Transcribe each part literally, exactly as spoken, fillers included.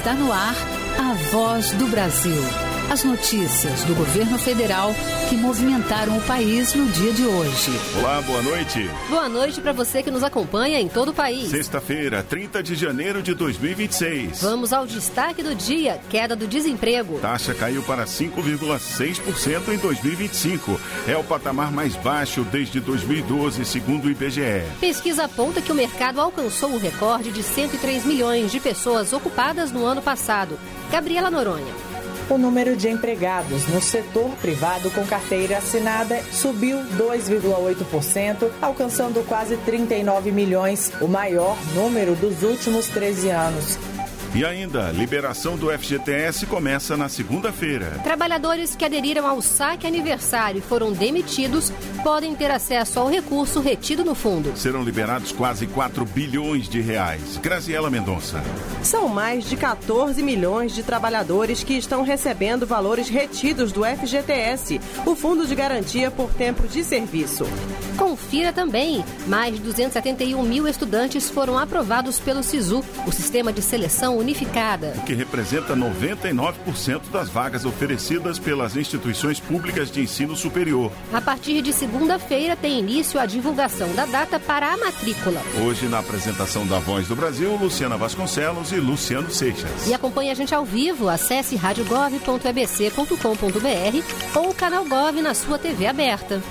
Está no ar a Voz do Brasil. As notícias do governo federal que movimentaram o país no dia de hoje. Olá, boa noite. Boa noite para você que nos acompanha em todo o país. Sexta-feira, trinta de janeiro de dois mil e vinte e seis. Vamos ao destaque do dia: queda do desemprego. Taxa caiu para cinco vírgula seis por cento em dois mil e vinte e cinco. É o patamar mais baixo desde dois mil e doze, segundo o I B G E. Pesquisa aponta que o mercado alcançou o recorde de cento e três milhões de pessoas ocupadas no ano passado. Gabriela Noronha. O número de empregados no setor privado com carteira assinada subiu dois vírgula oito por cento, alcançando quase trinta e nove milhões, o maior número dos últimos treze anos. E ainda, liberação do F G T S começa na segunda-feira. Trabalhadores que aderiram ao saque aniversário e foram demitidos podem ter acesso ao recurso retido no fundo. Serão liberados quase quatro bilhões de reais. Graziela Mendonça. São mais de quatorze milhões de trabalhadores que estão recebendo valores retidos do F G T S, o Fundo de Garantia por Tempo de Serviço. Confira também, mais de duzentos e setenta e um mil estudantes foram aprovados pelo SISU, o Sistema de Seleção Unificada, o que representa noventa e nove por cento das vagas oferecidas pelas instituições públicas de ensino superior. A partir de segunda-feira tem início a divulgação da data para a matrícula. Hoje, na apresentação da Voz do Brasil, Luciana Vasconcelos e Luciano Seixas. E acompanhe a gente ao vivo, acesse rádio gov ponto e b c ponto com ponto b r ou o canal Gov na sua T V aberta.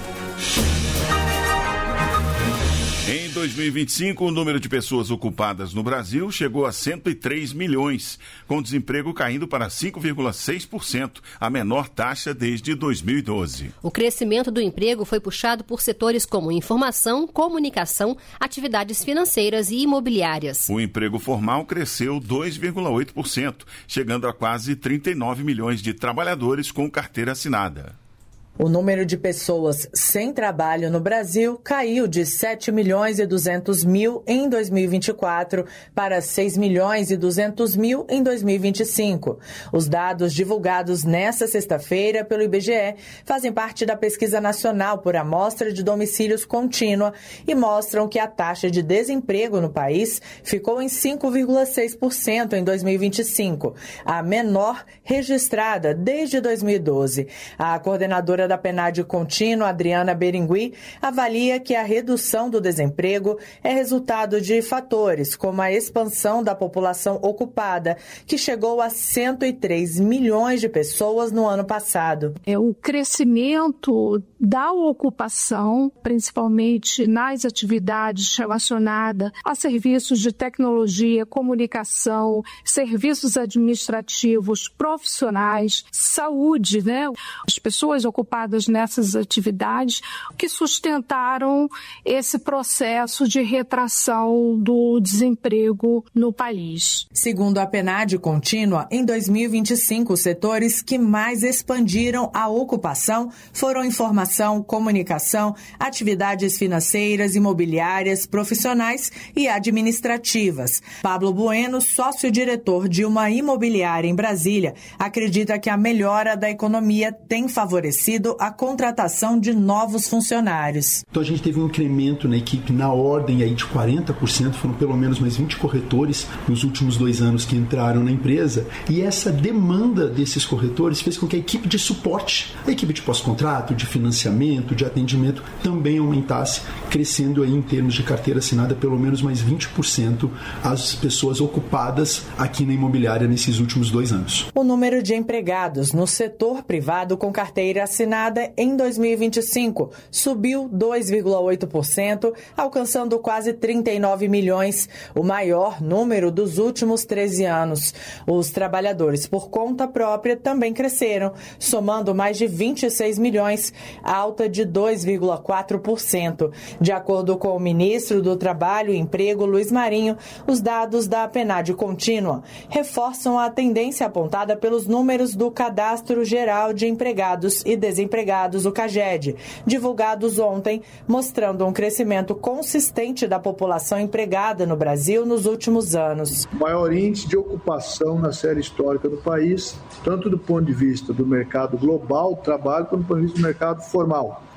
Em dois mil e vinte e cinco, o número de pessoas ocupadas no Brasil chegou a cento e três milhões, com o desemprego caindo para cinco vírgula seis por cento, a menor taxa desde dois mil e doze. O crescimento do emprego foi puxado por setores como informação, comunicação, atividades financeiras e imobiliárias. O emprego formal cresceu dois vírgula oito por cento, chegando a quase trinta e nove milhões de trabalhadores com carteira assinada. O número de pessoas sem trabalho no Brasil caiu de sete milhões e duzentos mil em dois mil e vinte e quatro para seis milhões e duzentos mil em dois mil e vinte e cinco. Os dados divulgados nesta sexta-feira pelo I B G E fazem parte da Pesquisa Nacional por Amostra de Domicílios Contínua e mostram que a taxa de desemprego no país ficou em cinco vírgula seis por cento em dois mil e vinte e cinco, a menor registrada desde dois mil e doze. A coordenadora da PNAD Contínua, Adriana Berengui, avalia que a redução do desemprego é resultado de fatores como a expansão da população ocupada, que chegou a cento e três milhões de pessoas no ano passado. É o crescimento da ocupação, principalmente nas atividades relacionadas a serviços de tecnologia, comunicação, serviços administrativos, profissionais, saúde, né? As pessoas ocupadas nessas atividades que sustentaram esse processo de retração do desemprego no país. Segundo a PNAD Contínua, em dois mil e vinte e cinco, os setores que mais expandiram a ocupação foram informação, comunicação, atividades financeiras, imobiliárias, profissionais e administrativas. Pablo Bueno, sócio-diretor de uma imobiliária em Brasília, acredita que a melhora da economia tem favorecido a contratação de novos funcionários. Então a gente teve um incremento na equipe na ordem aí de quarenta por cento, foram pelo menos mais vinte corretores nos últimos dois anos que entraram na empresa, e essa demanda desses corretores fez com que a equipe de suporte, a equipe de pós-contrato, de financiamento, de atendimento também aumentasse, crescendo aí em termos de carteira assinada pelo menos mais vinte por cento as pessoas ocupadas aqui na imobiliária nesses últimos dois anos. O número de empregados no setor privado com carteira assinada em dois mil e vinte e cinco subiu dois vírgula oito por cento, alcançando quase trinta e nove milhões, o maior número dos últimos treze anos. Os trabalhadores por conta própria também cresceram, somando mais de vinte e seis milhões, alta de dois vírgula quatro por cento. De acordo com o ministro do Trabalho e Emprego, Luiz Marinho, os dados da PNAD Contínua reforçam a tendência apontada pelos números do Cadastro Geral de Empregados e Desempregados, o CAGED, divulgados ontem, mostrando um crescimento consistente da população empregada no Brasil nos últimos anos. O maior índice de ocupação na série histórica do país, tanto do ponto de vista do mercado global do trabalho, quanto do ponto de vista do mercado formal.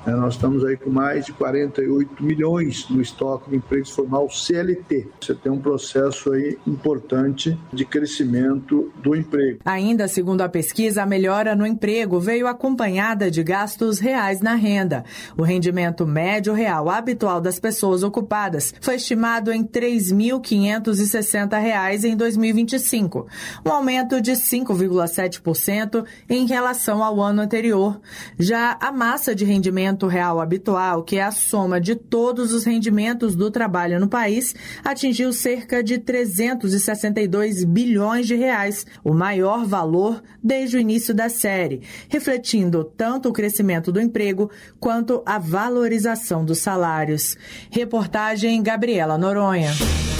Nós estamos aí com mais de quarenta e oito milhões no estoque de emprego formal C L T. Você tem um processo aí importante de crescimento do emprego. Ainda segundo a pesquisa, a melhora no emprego veio acompanhada de gastos reais na renda. O rendimento médio real habitual das pessoas ocupadas foi estimado em três mil quinhentos e sessenta reais em dois mil e vinte e cinco, um aumento de cinco vírgula sete por cento em relação ao ano anterior. Já a massa de rendimento real habitual, que é a soma de todos os rendimentos do trabalho no país, atingiu cerca de trezentos e sessenta e dois bilhões de reais, o maior valor desde o início da série, refletindo tanto o crescimento do emprego quanto a valorização dos salários. Reportagem Gabriela Noronha.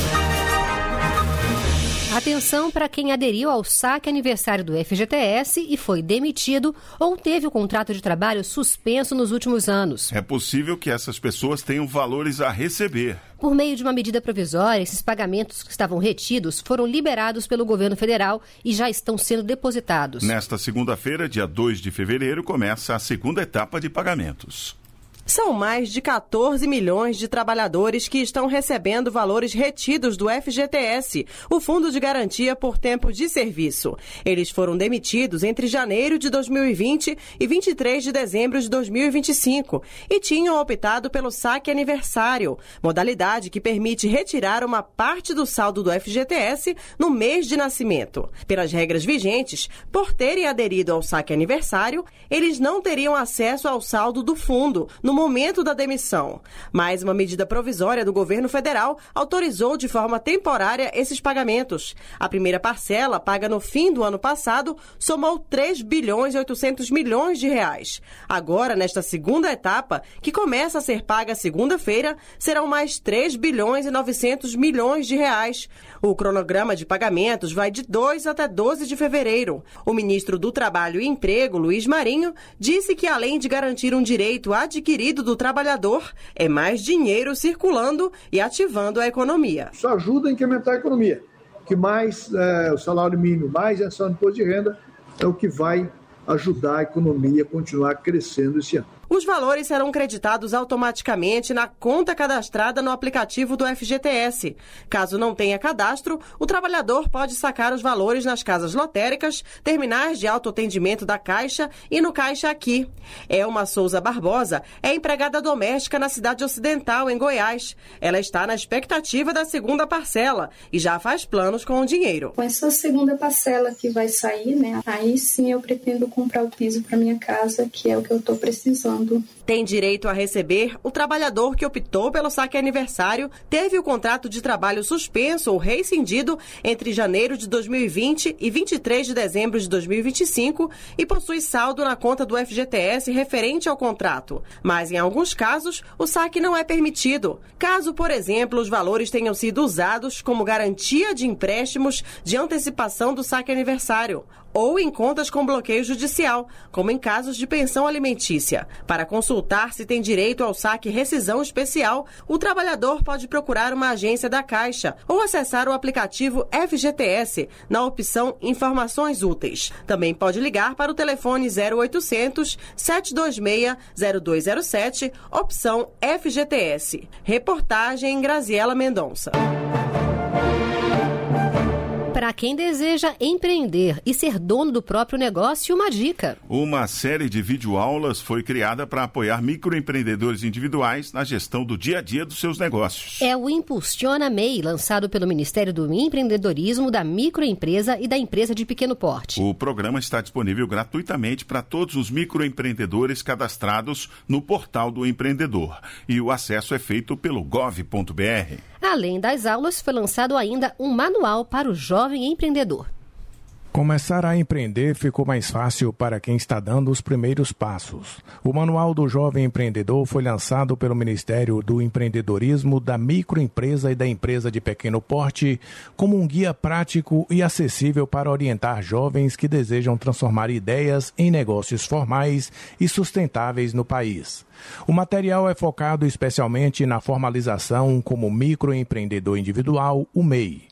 Atenção para quem aderiu ao saque aniversário do F G T S e foi demitido ou teve o contrato de trabalho suspenso nos últimos anos. É possível que essas pessoas tenham valores a receber. Por meio de uma medida provisória, esses pagamentos que estavam retidos foram liberados pelo governo federal e já estão sendo depositados. Nesta segunda-feira, dia dois de fevereiro, começa a segunda etapa de pagamentos. São mais de quatorze milhões de trabalhadores que estão recebendo valores retidos do F G T S, o Fundo de Garantia por Tempo de Serviço. Eles foram demitidos entre janeiro de dois mil e vinte e vinte e três de dezembro de dois mil e vinte e cinco e tinham optado pelo saque aniversário, modalidade que permite retirar uma parte do saldo do F G T S no mês de nascimento. Pelas regras vigentes, por terem aderido ao saque aniversário, eles não teriam acesso ao saldo do fundo no momento da demissão. Mas uma medida provisória do governo federal autorizou de forma temporária esses pagamentos. A primeira parcela, paga no fim do ano passado, somou três bilhões e oitocentos milhões de reais. Agora, nesta segunda etapa, que começa a ser paga segunda-feira, serão mais três bilhões e novecentos milhões de reais. O cronograma de pagamentos vai de dois até doze de fevereiro. O ministro do Trabalho e Emprego, Luiz Marinho, disse que além de garantir um direito adquirido do trabalhador, é mais dinheiro circulando e ativando a economia. Isso ajuda a incrementar a economia, que mais é, o salário mínimo, mais ação de imposto de renda é o que vai ajudar a economia a continuar crescendo esse ano. Os valores serão creditados automaticamente na conta cadastrada no aplicativo do F G T S. Caso não tenha cadastro, o trabalhador pode sacar os valores nas casas lotéricas, terminais de autoatendimento da Caixa e no Caixa Aqui. Elma Souza Barbosa é empregada doméstica na cidade ocidental, em Goiás. Ela está na expectativa da segunda parcela e já faz planos com o dinheiro. Com essa segunda parcela que vai sair, né? Aí sim eu pretendo comprar o piso para minha casa, que é o que eu estou precisando. Tem direito a receber o trabalhador que optou pelo saque aniversário, teve o contrato de trabalho suspenso ou rescindido entre janeiro de dois mil e vinte e vinte e três de dezembro de dois mil e vinte e cinco e possui saldo na conta do F G T S referente ao contrato. Mas, em alguns casos, o saque não é permitido. Caso, por exemplo, os valores tenham sido usados como garantia de empréstimos de antecipação do saque aniversário ou em contas com bloqueio judicial, como em casos de pensão alimentícia. Para consultar se tem direito ao saque rescisão especial, o trabalhador pode procurar uma agência da Caixa ou acessar o aplicativo F G T S na opção Informações Úteis. Também pode ligar para o telefone zero oitocentos, sete dois seis, zero dois zero sete, opção F G T S. Reportagem Graziela Mendonça. Para quem deseja empreender e ser dono do próprio negócio, uma dica. Uma série de videoaulas foi criada para apoiar microempreendedores individuais na gestão do dia a dia dos seus negócios. É o Impulsiona M E I, lançado pelo Ministério do Empreendedorismo, da Microempresa e da Empresa de Pequeno Porte. O programa está disponível gratuitamente para todos os microempreendedores cadastrados no portal do empreendedor. E o acesso é feito pelo gov ponto br. Além das aulas, foi lançado ainda um manual para o jovem empreendedor. Começar a empreender ficou mais fácil para quem está dando os primeiros passos. O Manual do Jovem Empreendedor foi lançado pelo Ministério do Empreendedorismo, da Microempresa e da Empresa de Pequeno Porte como um guia prático e acessível para orientar jovens que desejam transformar ideias em negócios formais e sustentáveis no país. O material é focado especialmente na formalização como microempreendedor individual, o M E I.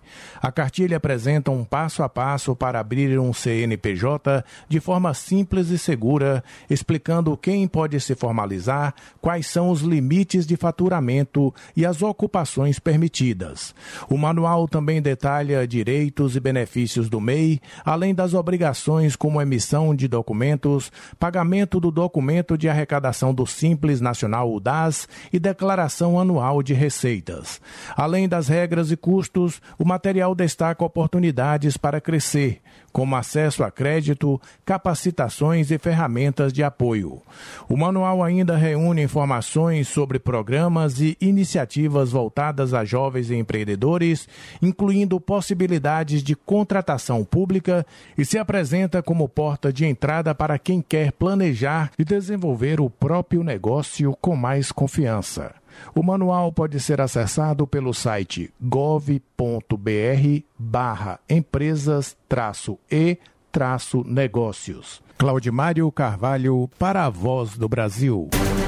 A cartilha apresenta um passo a passo para abrir um C N P J de forma simples e segura, explicando quem pode se formalizar, quais são os limites de faturamento e as ocupações permitidas. O manual também detalha direitos e benefícios do M E I, além das obrigações como emissão de documentos, pagamento do documento de arrecadação do Simples Nacional, o D A S, e declaração anual de receitas. Além das regras e custos, o material destaca oportunidades para crescer, como acesso a crédito, capacitações e ferramentas de apoio. O manual ainda reúne informações sobre programas e iniciativas voltadas a jovens e empreendedores, incluindo possibilidades de contratação pública, e se apresenta como porta de entrada para quem quer planejar e desenvolver o próprio negócio com mais confiança. O manual pode ser acessado pelo site gov ponto br barra empresas traço e traço negócios. Claudimário Carvalho para a Voz do Brasil.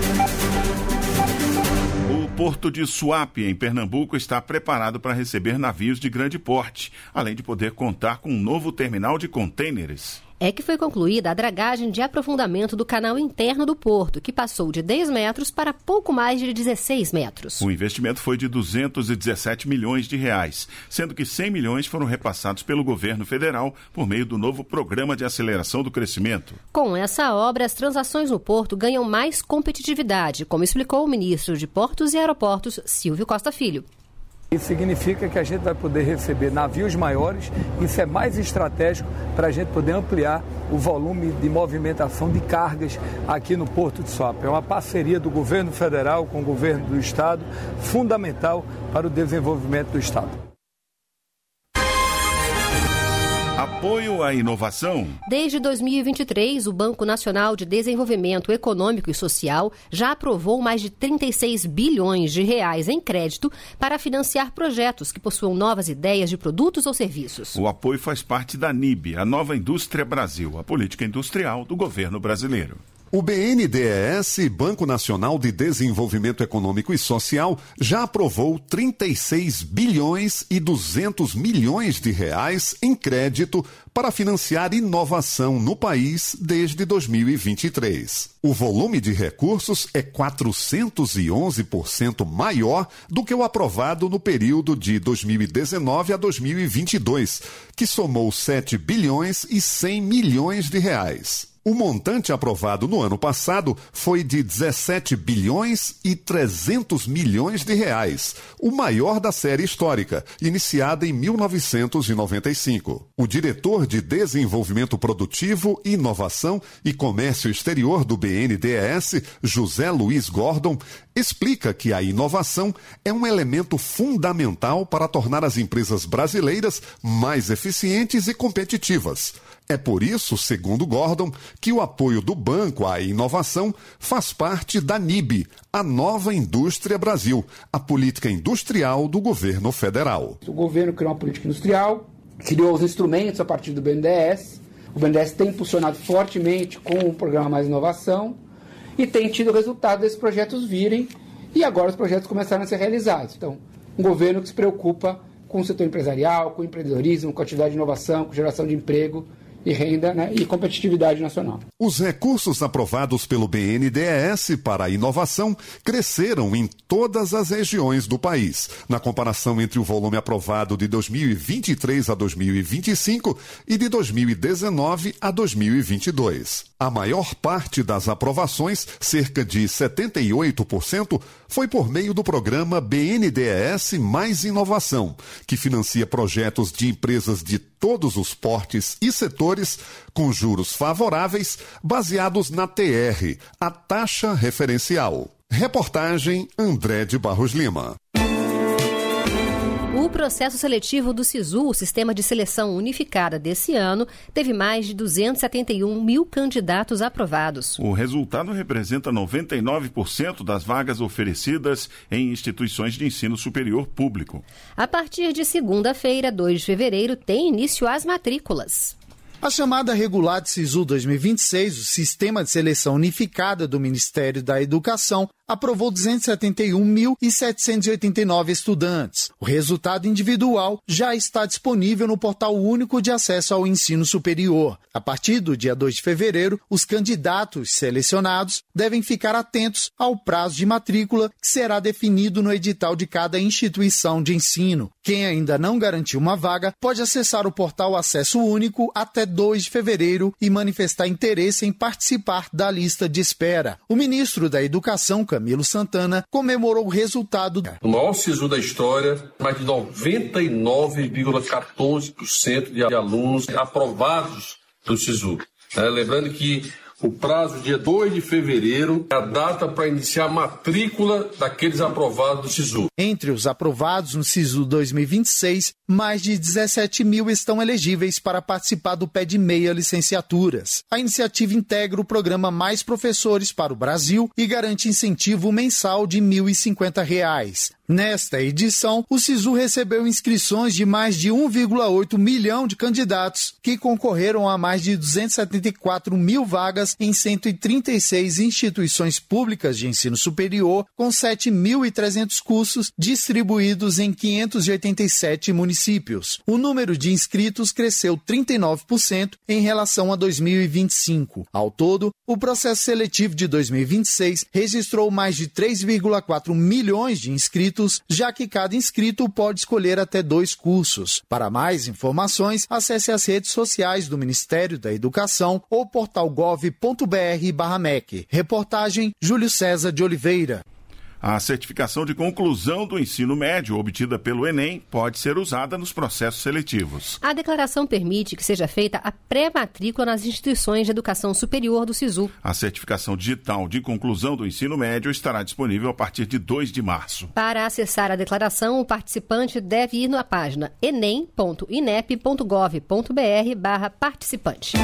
O Porto de Suape, em Pernambuco, está preparado para receber navios de grande porte, além de poder contar com um novo terminal de contêineres. É que foi concluída a dragagem de aprofundamento do canal interno do porto, que passou de dez metros para pouco mais de dezesseis metros. O investimento foi de duzentos e dezessete milhões de reais, sendo que cem milhões foram repassados pelo governo federal por meio do novo Programa de Aceleração do Crescimento. Com essa obra, as transações no porto ganham mais competitividade, como explicou o ministro de Portos e Aeroportos, Silvio Costa Filho. Isso significa que a gente vai poder receber navios maiores, isso é mais estratégico para a gente poder ampliar o volume de movimentação de cargas aqui no Porto de Suape. É uma parceria do governo federal com o governo do estado, fundamental para o desenvolvimento do estado. Apoio à inovação. Desde dois mil e vinte e três, o Banco Nacional de Desenvolvimento Econômico e Social já aprovou mais de trinta e seis bilhões de reais em crédito para financiar projetos que possuam novas ideias de produtos ou serviços. O apoio faz parte da N I B, a Nova Indústria Brasil, a política industrial do governo brasileiro. O B N D E S, Banco Nacional de Desenvolvimento Econômico e Social, já aprovou trinta e seis bilhões e duzentos milhões de reais em crédito para financiar inovação no país desde dois mil e vinte e três. O volume de recursos é quatrocentos e onze por cento maior do que o aprovado no período de dois mil e dezenove a dois mil e vinte e dois, que somou sete bilhões e cem milhões de reais. O montante aprovado no ano passado foi de dezessete bilhões e trezentos milhões de reais, o maior da série histórica, iniciada em mil novecentos e noventa e cinco. O diretor de Desenvolvimento Produtivo, Inovação e Comércio Exterior do B N D E S, José Luiz Gordon, explica que a inovação é um elemento fundamental para tornar as empresas brasileiras mais eficientes e competitivas. É por isso, segundo Gordon, que o apoio do banco à inovação faz parte da N I B, a Nova Indústria Brasil, a política industrial do governo federal. O governo criou uma política industrial, criou os instrumentos a partir do B N D E S. O B N D E S tem impulsionado fortemente com o programa Mais Inovação e tem tido resultado desses projetos virem, e agora os projetos começaram a ser realizados. Então, um governo que se preocupa com o setor empresarial, com o empreendedorismo, com a atividade de inovação, com geração de emprego e renda, né, e competitividade nacional. Os recursos aprovados pelo B N D E S para a inovação cresceram em todas as regiões do país, na comparação entre o volume aprovado de dois mil e vinte e três a dois mil e vinte e cinco e de dois mil e dezenove a dois mil e vinte e dois. A maior parte das aprovações, cerca de setenta e oito por cento, foi por meio do programa B N D E S Mais Inovação, que financia projetos de empresas de todos os portes e setores com juros favoráveis baseados na T R, a taxa referencial. Reportagem André de Barros Lima. O processo seletivo do SISU, o Sistema de Seleção Unificada desse ano, teve mais de duzentos e setenta e um mil candidatos aprovados. O resultado representa noventa e nove por cento das vagas oferecidas em instituições de ensino superior público. A partir de segunda-feira, dois de fevereiro, tem início as matrículas. A chamada Regulat SISU dois mil e vinte e seis, o Sistema de Seleção Unificada do Ministério da Educação, aprovou duzentos e setenta e um mil setecentos e oitenta e nove estudantes. O resultado individual já está disponível no Portal Único de Acesso ao Ensino Superior. A partir do dia dois de fevereiro, os candidatos selecionados devem ficar atentos ao prazo de matrícula que será definido no edital de cada instituição de ensino. Quem ainda não garantiu uma vaga pode acessar o portal Acesso Único até dois de fevereiro e manifestar interesse em participar da lista de espera. O ministro da Educação, Camilo Santana, comemorou o resultado. O maior SISU da história, mais de noventa e nove vírgula quatorze por cento de alunos aprovados do SISU. É, lembrando que o prazo, dia dois de fevereiro, é a data para iniciar a matrícula daqueles aprovados do SISU. Entre os aprovados no SISU dois mil e vinte e seis, mais de dezessete mil estão elegíveis para participar do P E D Meia Licenciaturas. A iniciativa integra o programa Mais Professores para o Brasil e garante incentivo mensal de mil e cinquenta reais. Nesta edição, o SISU recebeu inscrições de mais de um vírgula oito milhão de candidatos que concorreram a mais de duzentos e setenta e quatro mil vagas em cento e trinta e seis instituições públicas de ensino superior, com sete mil e trezentos cursos distribuídos em quinhentos e oitenta e sete municípios. O número de inscritos cresceu trinta e nove por cento em relação a dois mil e vinte e cinco. Ao todo, o processo seletivo de dois mil e vinte e seis registrou mais de três vírgula quatro milhões de inscritos, já que cada inscrito pode escolher até dois cursos. Para mais informações, acesse as redes sociais do Ministério da Educação ou portal gov ponto br barra M E C. Reportagem Júlio César de Oliveira. A certificação de conclusão do ensino médio obtida pelo Enem pode ser usada nos processos seletivos. A declaração permite que seja feita a pré-matrícula nas instituições de educação superior do SISU. A certificação digital de conclusão do ensino médio estará disponível a partir de dois de março. Para acessar a declaração, o participante deve ir na página enem ponto inep ponto gov ponto br barra participante.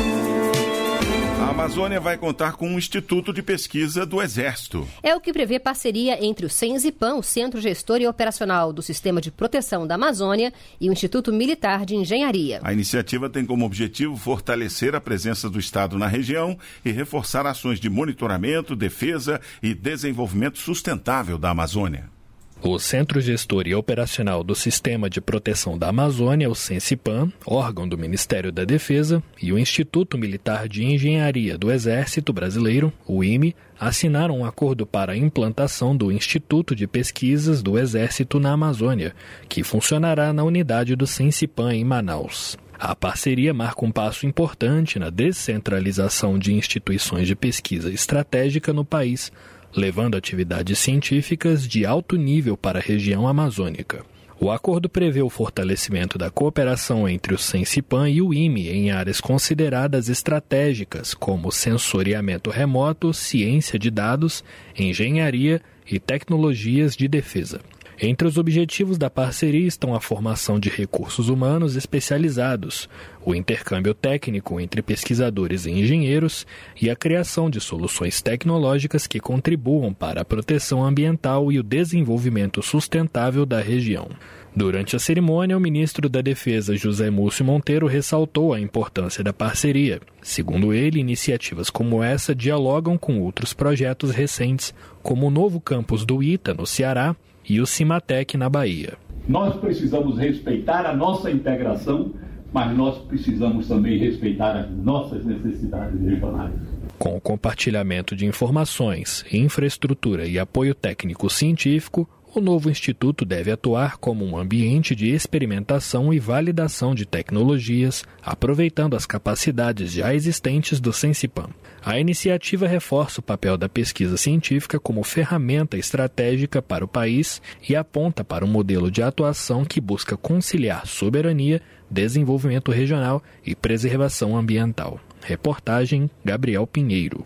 A Amazônia vai contar com um instituto de pesquisa do Exército. É o que prevê parceria entre o CENSIPAM, o Centro Gestor e Operacional do Sistema de Proteção da Amazônia, e o Instituto Militar de Engenharia. A iniciativa tem como objetivo fortalecer a presença do Estado na região e reforçar ações de monitoramento, defesa e desenvolvimento sustentável da Amazônia. O Centro Gestor e Operacional do Sistema de Proteção da Amazônia, o CENSIPAM, órgão do Ministério da Defesa, e o Instituto Militar de Engenharia do Exército Brasileiro, o I M E, assinaram um acordo para a implantação do Instituto de Pesquisas do Exército na Amazônia, que funcionará na unidade do CENSIPAM em Manaus. A parceria marca um passo importante na descentralização de instituições de pesquisa estratégica no país, levando atividades científicas de alto nível para a região amazônica. O acordo prevê o fortalecimento da cooperação entre o CENSIPAM e o I M E em áreas consideradas estratégicas, como sensoriamento remoto, ciência de dados, engenharia e tecnologias de defesa. Entre os objetivos da parceria estão a formação de recursos humanos especializados, o intercâmbio técnico entre pesquisadores e engenheiros e a criação de soluções tecnológicas que contribuam para a proteção ambiental e o desenvolvimento sustentável da região. Durante a cerimônia, o ministro da Defesa, José Múcio Monteiro, ressaltou a importância da parceria. Segundo ele, iniciativas como essa dialogam com outros projetos recentes, como o novo campus do ITA, no Ceará, e o Cimatec, na Bahia. Nós precisamos respeitar a nossa integração, mas nós precisamos também respeitar as nossas necessidades regionais. Com o compartilhamento de informações, infraestrutura e apoio técnico-científico, o novo instituto deve atuar como um ambiente de experimentação e validação de tecnologias, aproveitando as capacidades já existentes do CENSIPAM. A iniciativa reforça o papel da pesquisa científica como ferramenta estratégica para o país e aponta para um modelo de atuação que busca conciliar soberania, desenvolvimento regional e preservação ambiental. Reportagem Gabriel Pinheiro.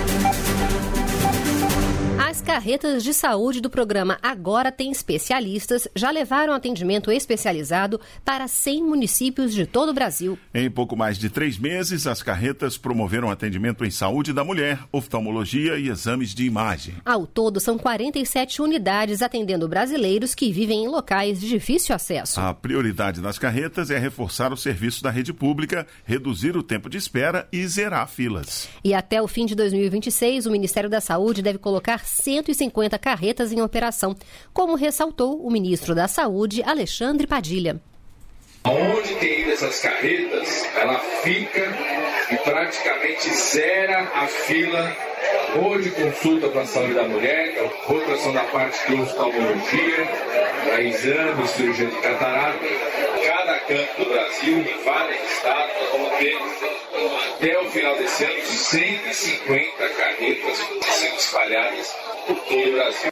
As carretas de saúde do programa Agora Tem Especialistas já levaram atendimento especializado para cem municípios de todo o Brasil. Em pouco mais de três meses, as carretas promoveram atendimento em saúde da mulher, oftalmologia e exames de imagem. Ao todo, são quarenta e sete unidades atendendo brasileiros que vivem em locais de difícil acesso. A prioridade das carretas é reforçar o serviço da rede pública, reduzir o tempo de espera e zerar filas. E até o fim de dois mil e vinte e seis, o Ministério da Saúde deve colocar cento cento e cinquenta carretas em operação, como ressaltou o ministro da Saúde, Alexandre Padilha. Onde tem ido essas carretas, ela fica e praticamente zera a fila ou de consulta para a saúde da mulher, rotação da parte de oftalmologia, para exame, cirurgia de catarata. Cada canto do Brasil, em vários estados, nós vamos ter, até o final desse ano, cento e cinquenta carretas sendo espalhadas por todo o Brasil.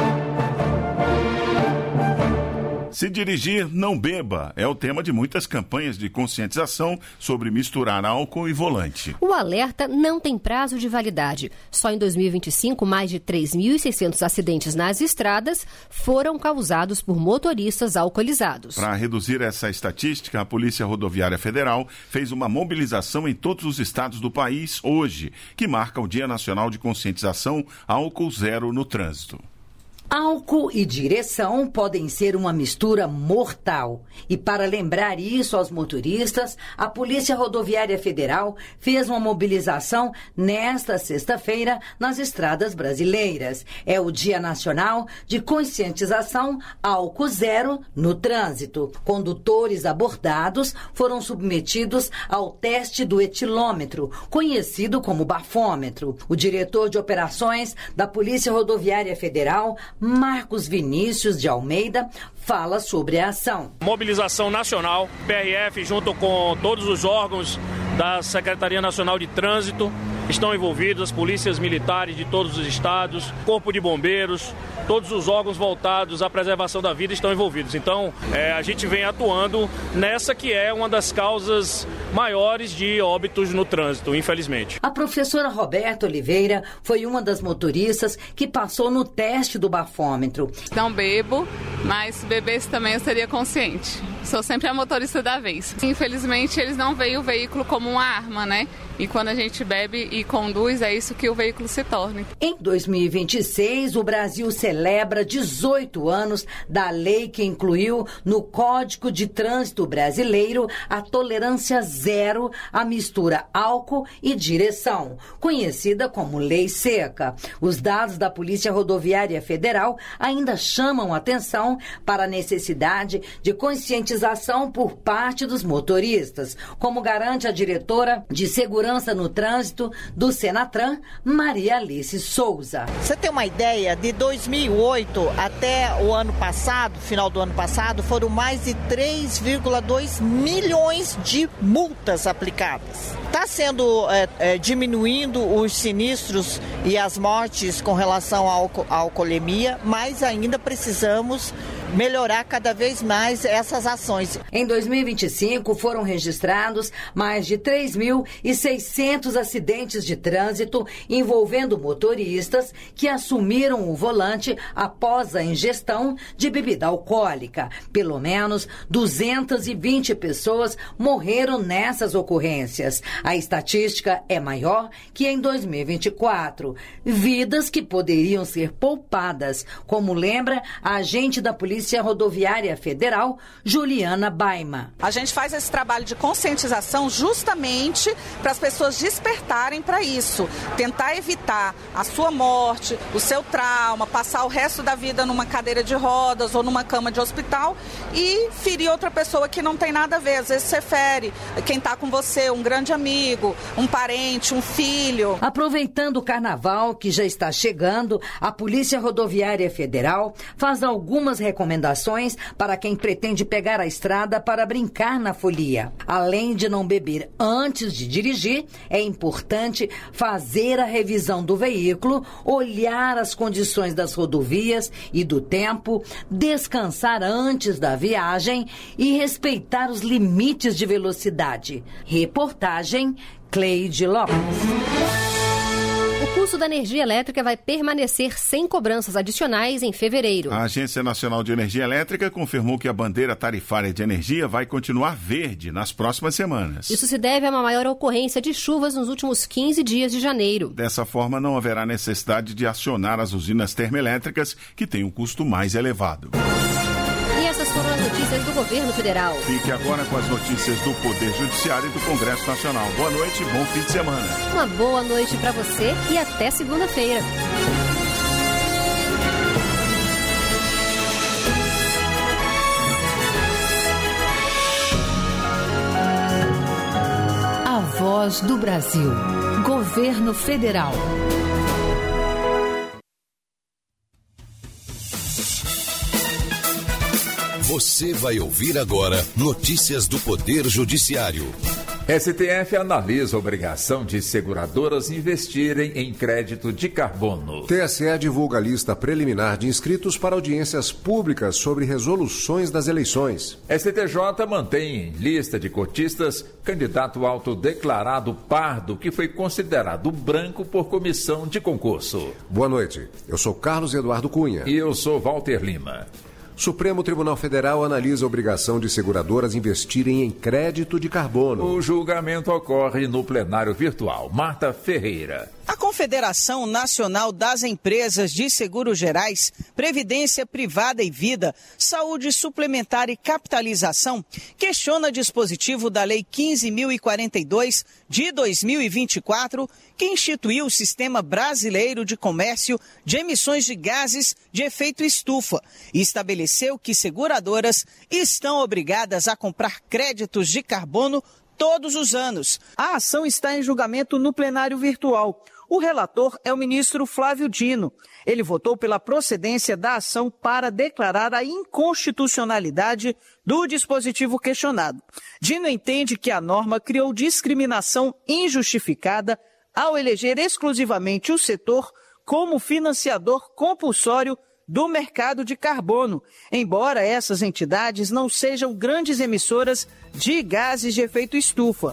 Se dirigir, não beba, é o tema de muitas campanhas de conscientização sobre misturar álcool e volante. O alerta não tem prazo de validade. Só em dois mil e vinte e cinco, mais de três mil e seiscentos acidentes nas estradas foram causados por motoristas alcoolizados. Para reduzir essa estatística, a Polícia Rodoviária Federal fez uma mobilização em todos os estados do país hoje, que marca o Dia Nacional de Conscientização Álcool Zero no Trânsito. Álcool e direção podem ser uma mistura mortal. E para lembrar isso aos motoristas, a Polícia Rodoviária Federal fez uma mobilização nesta sexta-feira nas estradas brasileiras. É o Dia Nacional de Conscientização Álcool Zero no Trânsito. Condutores abordados foram submetidos ao teste do etilômetro, conhecido como bafômetro. O diretor de operações da Polícia Rodoviária Federal, Marcos Vinícius de Almeida, fala sobre a ação. Mobilização nacional, P R F junto com todos os órgãos da Secretaria Nacional de Trânsito estão envolvidos, as polícias militares de todos os estados, Corpo de Bombeiros, todos os órgãos voltados à preservação da vida estão envolvidos. Então, é, a gente vem atuando nessa que é uma das causas maiores de óbitos no trânsito, infelizmente. A professora Roberta Oliveira foi uma das motoristas que passou no teste do bafômetro. Não bebo, mas se bebesse também eu seria consciente. Sou sempre a motorista da vez. Infelizmente, eles não veem o veículo como uma arma, né? E quando a gente bebe e conduz, é isso que o veículo se torna. Em dois mil e vinte e seis, o Brasil celebra dezoito anos da lei que incluiu no Código de Trânsito Brasileiro a tolerância zero à mistura álcool e direção, conhecida como Lei Seca. Os dados da Polícia Rodoviária Federal ainda chamam atenção para a necessidade de conscientização por parte dos motoristas, como garante a diretora de Segurança no Trânsito do Senatran, Maria Alice Souza. Você tem uma ideia, de dois mil e oito até o ano passado, final do ano passado, foram mais de três vírgula dois milhões de multas aplicadas. Está sendo é, é, diminuindo os sinistros e as mortes com relação à alco- à alcoolemia, mas ainda precisamos melhorar cada vez mais essas ações. Em dois mil e vinte e cinco, foram registrados mais de três mil e seiscentos acidentes de trânsito envolvendo motoristas que assumiram o volante após a ingestão de bebida alcoólica. Pelo menos duzentas e vinte pessoas morreram nessas ocorrências. A estatística é maior que em dois mil e vinte e quatro. Vidas que poderiam ser poupadas, como lembra a agente da Polícia Rodoviária Federal, Juliana Baima. A gente faz esse trabalho de conscientização justamente para as pessoas despertarem para isso, tentar evitar a sua morte, o seu trauma, passar o resto da vida numa cadeira de rodas ou numa cama de hospital e ferir outra pessoa que não tem nada a ver. Às vezes você fere quem está com você, um grande amigo, um parente, um filho. Aproveitando o carnaval que já está chegando, a Polícia Rodoviária Federal faz algumas recomendações para quem pretende pegar a estrada para brincar na folia. Além de não beber antes de dirigir, é importante fazer a revisão do veículo, olhar as condições das rodovias e do tempo, descansar antes da viagem e respeitar os limites de velocidade. Reportagem Cleide Lopes. O custo da energia elétrica vai permanecer sem cobranças adicionais em fevereiro. A Agência Nacional de Energia Elétrica confirmou que a bandeira tarifária de energia vai continuar verde nas próximas semanas. Isso se deve a uma maior ocorrência de chuvas nos últimos quinze dias de janeiro. Dessa forma, não haverá necessidade de acionar as usinas termoelétricas, que têm um custo mais elevado. E essas foram as notícias do governo federal. Fique agora com as notícias do Poder Judiciário e do Congresso Nacional. Boa noite e bom fim de semana. Uma boa noite para você e até segunda-feira. Voz do Brasil. Governo Federal. Você vai ouvir agora notícias do Poder Judiciário. S T F analisa a obrigação de seguradoras investirem em crédito de carbono. T S E divulga a lista preliminar de inscritos para audiências públicas sobre resoluções das eleições. S T J mantém em lista de cotistas candidato autodeclarado pardo que foi considerado branco por comissão de concurso. Boa noite, eu sou Carlos Eduardo Cunha. E eu sou Walter Lima. Supremo Tribunal Federal analisa a obrigação de seguradoras investirem em crédito de carbono. O julgamento ocorre no plenário virtual. Marta Ferreira. A Confederação Nacional das Empresas de Seguros Gerais, Previdência Privada e Vida, Saúde Suplementar e Capitalização questiona dispositivo da Lei quinze mil e quarenta e dois de dois mil e vinte e quatro, que instituiu o Sistema Brasileiro de Comércio de Emissões de Gases de Efeito Estufa e estabeleceu que seguradoras estão obrigadas a comprar créditos de carbono todos os anos. A ação está em julgamento no plenário virtual. O relator é o ministro Flávio Dino. Ele votou pela procedência da ação para declarar a inconstitucionalidade do dispositivo questionado. Dino entende que a norma criou discriminação injustificada ao eleger exclusivamente o setor como financiador compulsório do mercado de carbono, embora essas entidades não sejam grandes emissoras de gases de efeito estufa.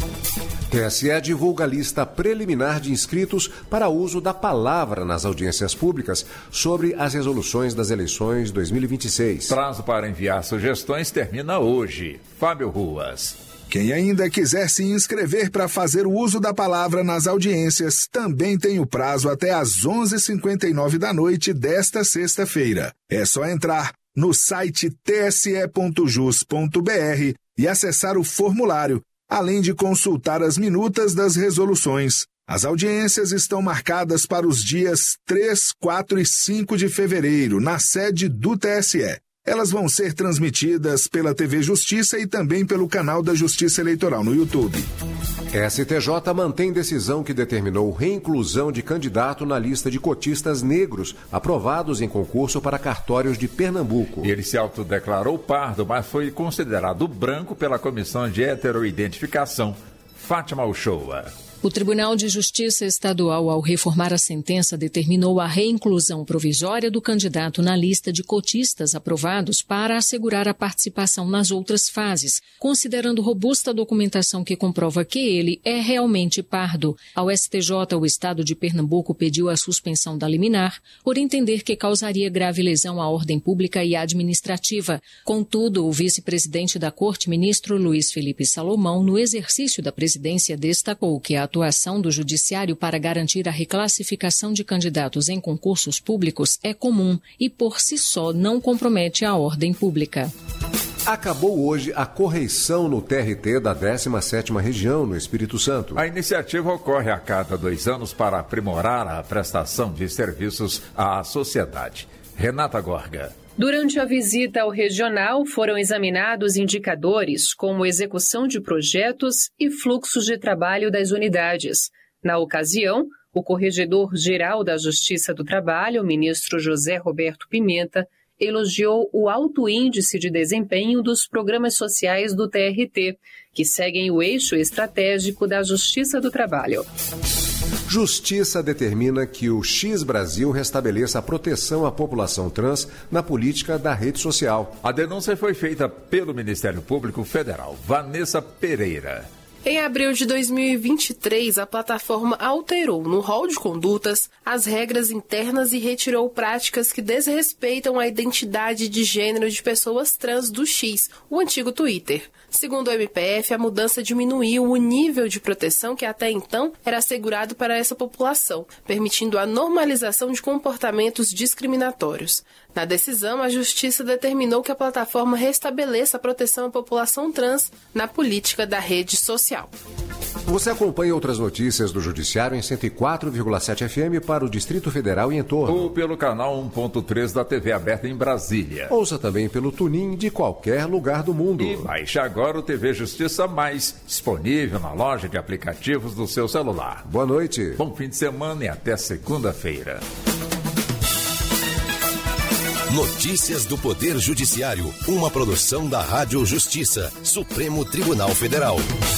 T S E divulga a lista preliminar de inscritos para uso da palavra nas audiências públicas sobre as resoluções das eleições dois mil e vinte e seis. Prazo para enviar sugestões termina hoje. Fábio Ruas. Quem ainda quiser se inscrever para fazer o uso da palavra nas audiências também tem o prazo até às onze e cinquenta e nove da noite desta sexta-feira. É só entrar no site t s e ponto jus ponto b r e acessar o formulário, além de consultar as minutas das resoluções. As audiências estão marcadas para os dias três, quatro e cinco de fevereiro, na sede do T S E. Elas vão ser transmitidas pela T V Justiça e também pelo canal da Justiça Eleitoral no YouTube. S T J mantém decisão que determinou reinclusão de candidato na lista de cotistas negros aprovados em concurso para cartórios de Pernambuco. Ele se autodeclarou pardo, mas foi considerado branco pela Comissão de Heteroidentificação. Fátima Uchoa. O Tribunal de Justiça Estadual, ao reformar a sentença, determinou a reinclusão provisória do candidato na lista de cotistas aprovados para assegurar a participação nas outras fases, considerando robusta a documentação que comprova que ele é realmente pardo. Ao S T J, o Estado de Pernambuco pediu a suspensão da liminar por entender que causaria grave lesão à ordem pública e administrativa. Contudo, o vice-presidente da Corte, ministro Luiz Felipe Salomão, no exercício da presidência, destacou que a A atuação do Judiciário para garantir a reclassificação de candidatos em concursos públicos é comum e, por si só, não compromete a ordem pública. Acabou hoje a correição no T R T da décima sétima Região, no Espírito Santo. A iniciativa ocorre a cada dois anos para aprimorar a prestação de serviços à sociedade. Renata Gorga. Durante a visita ao regional, foram examinados indicadores como execução de projetos e fluxos de trabalho das unidades. Na ocasião, o Corregedor-Geral da Justiça do Trabalho, o ministro José Roberto Pimenta, elogiou o alto índice de desempenho dos programas sociais do T R T, que seguem o eixo estratégico da Justiça do Trabalho. Justiça determina que o X Brasil restabeleça a proteção à população trans na política da rede social. A denúncia foi feita pelo Ministério Público Federal. Vanessa Pereira. Em abril de dois mil e vinte e três, a plataforma alterou no rol de condutas as regras internas e retirou práticas que desrespeitam a identidade de gênero de pessoas trans do X, o antigo Twitter. Segundo o M P F, a mudança diminuiu o nível de proteção que até então era assegurado para essa população, permitindo a normalização de comportamentos discriminatórios. Na decisão, a Justiça determinou que a plataforma restabeleça a proteção à população trans na política da rede social. Você acompanha outras notícias do Judiciário em cento e quatro vírgula sete F M para o Distrito Federal e entorno. Ou pelo canal um ponto três da T V aberta em Brasília. Ouça também pelo TuneIn de qualquer lugar do mundo. E baixe agora o T V Justiça Mais, disponível na loja de aplicativos do seu celular. Boa noite. Bom fim de semana e até segunda-feira. Notícias do Poder Judiciário, uma produção da Rádio Justiça, Supremo Tribunal Federal.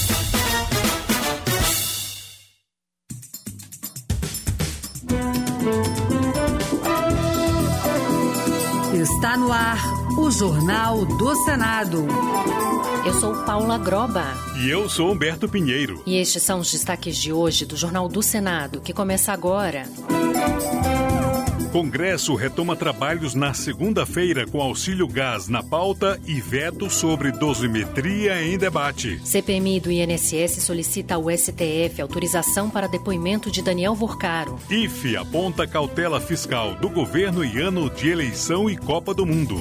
Está no ar o Jornal do Senado. Eu sou Paula Groba. E eu sou Humberto Pinheiro. E estes são os destaques de hoje do Jornal do Senado, que começa agora. Congresso retoma trabalhos na segunda-feira com auxílio gás na pauta e veto sobre dosimetria em debate. C P M I do I N S S solicita ao S T F autorização para depoimento de Daniel Vorcaro. I F E aponta cautela fiscal do governo em ano de eleição e Copa do Mundo.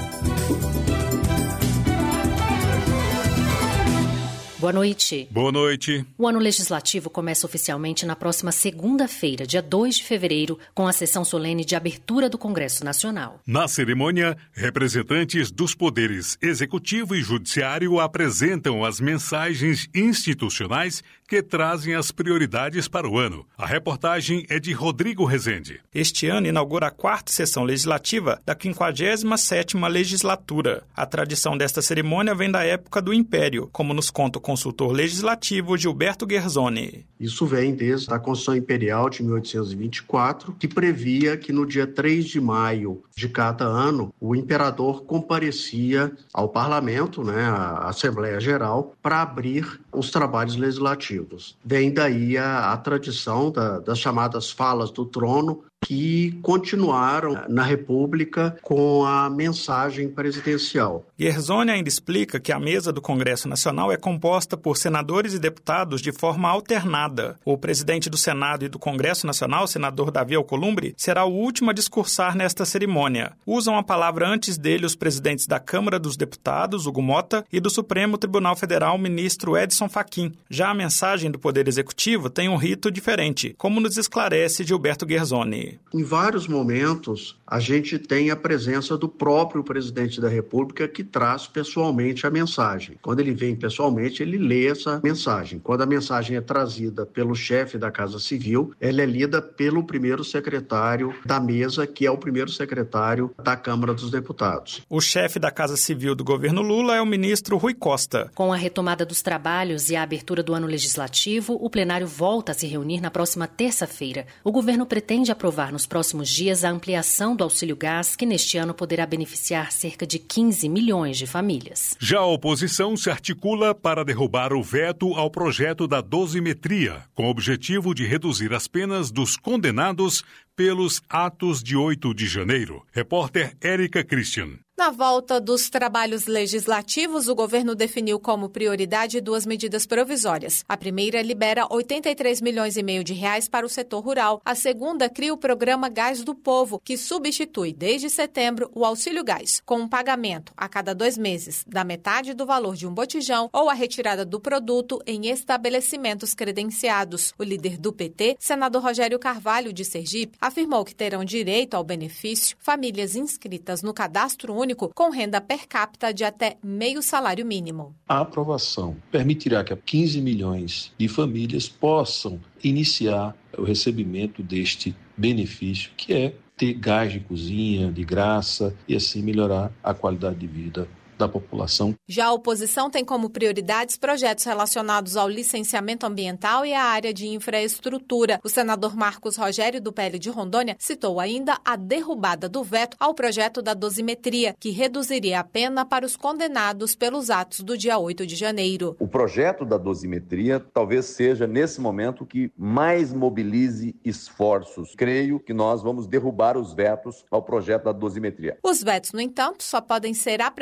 Boa noite. Boa noite. O ano legislativo começa oficialmente na próxima segunda-feira, dia dois de fevereiro, com a sessão solene de abertura do Congresso Nacional. Na cerimônia, representantes dos poderes executivo e judiciário apresentam as mensagens institucionais que trazem as prioridades para o ano. A reportagem é de Rodrigo Rezende. Este ano inaugura a quarta sessão legislativa da quinquagésima sétima legislatura. A tradição desta cerimônia vem da época do Império, como nos conta o consultor legislativo Gilberto Guerzoni. Isso vem desde a Constituição Imperial de mil oitocentos e vinte e quatro, que previa que no dia três de maio de cada ano, o imperador comparecia ao parlamento, né, à Assembleia Geral, para abrir os trabalhos legislativos. Vem daí a, a tradição da, das chamadas falas do trono, que continuaram na República com a mensagem presidencial. Guerzoni ainda explica que a mesa do Congresso Nacional é composta por senadores e deputados de forma alternada. O presidente do Senado e do Congresso Nacional, senador Davi Alcolumbre, será o último a discursar nesta cerimônia. Usam a palavra antes dele os presidentes da Câmara dos Deputados, Hugo Mota, e do Supremo Tribunal Federal, ministro Edson Fachin. Já a mensagem do Poder Executivo tem um rito diferente, como nos esclarece Gilberto Guerzoni. Em vários momentos, a gente tem a presença do próprio presidente da República que traz pessoalmente a mensagem. Quando ele vem pessoalmente, ele lê essa mensagem. Quando a mensagem é trazida pelo chefe da Casa Civil, ela é lida pelo primeiro secretário da mesa, que é o primeiro secretário da Câmara dos Deputados. O chefe da Casa Civil do governo Lula é o ministro Rui Costa. Com a retomada dos trabalhos e a abertura do ano legislativo, o plenário volta a se reunir na próxima terça-feira. O governo pretende aprovar nos próximos dias a ampliação do auxílio gás, que neste ano poderá beneficiar cerca de quinze milhões de famílias. Já a oposição se articula para derrubar o veto ao projeto da dosimetria, com o objetivo de reduzir as penas dos condenados pelos atos de oito de janeiro. Repórter Érica Christian. Na volta dos trabalhos legislativos, o governo definiu como prioridade duas medidas provisórias. A primeira libera oitenta e três milhões e meio de reais para o setor rural. A segunda cria o programa Gás do Povo, que substitui desde setembro o auxílio gás, com um pagamento a cada dois meses da metade do valor de um botijão ou a retirada do produto em estabelecimentos credenciados. O líder do P T, senador Rogério Carvalho, de Sergipe, afirmou que terão direito ao benefício famílias inscritas no cadastro único com renda per capita de até meio salário mínimo. A aprovação permitirá que quinze milhões de famílias possam iniciar o recebimento deste benefício, que é ter gás de cozinha de graça e assim melhorar a qualidade de vida da população. Já a oposição tem como prioridades projetos relacionados ao licenciamento ambiental e à área de infraestrutura. O senador Marcos Rogério, do P L de Rondônia, citou ainda a derrubada do veto ao projeto da dosimetria, que reduziria a pena para os condenados pelos atos do dia oito de janeiro. O projeto da dosimetria talvez seja, nesse momento, que mais mobilize esforços. Creio que nós vamos derrubar os vetos ao projeto da dosimetria. Os vetos, no entanto, só podem ser apreciados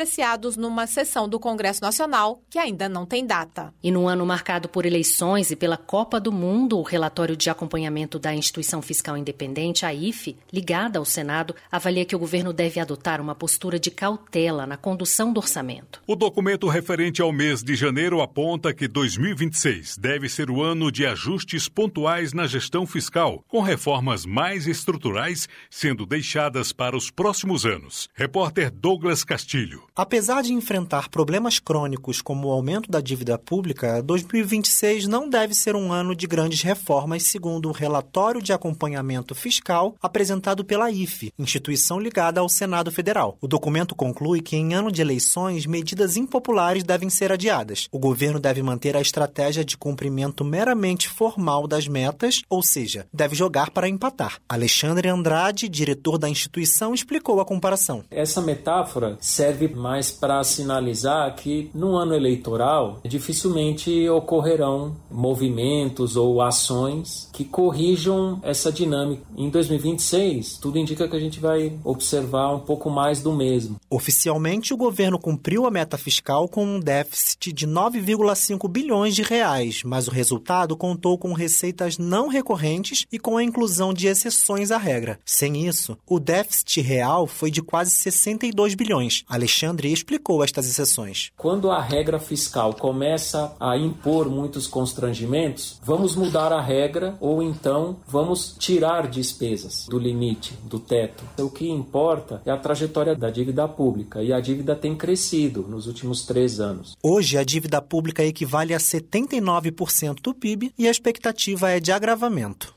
aprovados numa sessão do Congresso Nacional, que ainda não tem data. E no ano marcado por eleições e pela Copa do Mundo, o relatório de acompanhamento da Instituição Fiscal Independente, a I F E, ligada ao Senado, avalia que o governo deve adotar uma postura de cautela na condução do orçamento. O documento referente ao mês de janeiro aponta que dois mil e vinte e seis deve ser o ano de ajustes pontuais na gestão fiscal, com reformas mais estruturais sendo deixadas para os próximos anos. Repórter Douglas Castilho. Apesar de enfrentar problemas crônicos como o aumento da dívida pública, dois mil e vinte e seis não deve ser um ano de grandes reformas, segundo o relatório de acompanhamento fiscal apresentado pela I F E, instituição ligada ao Senado Federal. O documento conclui que em ano de eleições, medidas impopulares devem ser adiadas. O governo deve manter a estratégia de cumprimento meramente formal das metas, ou seja, deve jogar para empatar. Alexandre Andrade, diretor da instituição, explicou a comparação. Essa metáfora serve mais para sinalizar que no ano eleitoral dificilmente ocorrerão movimentos ou ações que corrijam essa dinâmica. Em dois mil e vinte e seis, tudo indica que a gente vai observar um pouco mais do mesmo. Oficialmente, o governo cumpriu a meta fiscal com um déficit de nove vírgula cinco bilhões de reais, mas o resultado contou com receitas não recorrentes e com a inclusão de exceções à regra. Sem isso, o déficit real foi de quase sessenta e dois bilhões. Alexandre explicou estas exceções. Quando a regra fiscal começa a impor muitos constrangimentos, vamos mudar a regra ou então vamos tirar despesas do limite, do teto. O que importa é a trajetória da dívida pública e a dívida tem crescido nos últimos três anos. Hoje, a dívida pública equivale a setenta e nove por cento do P I B e a expectativa é de agravamento.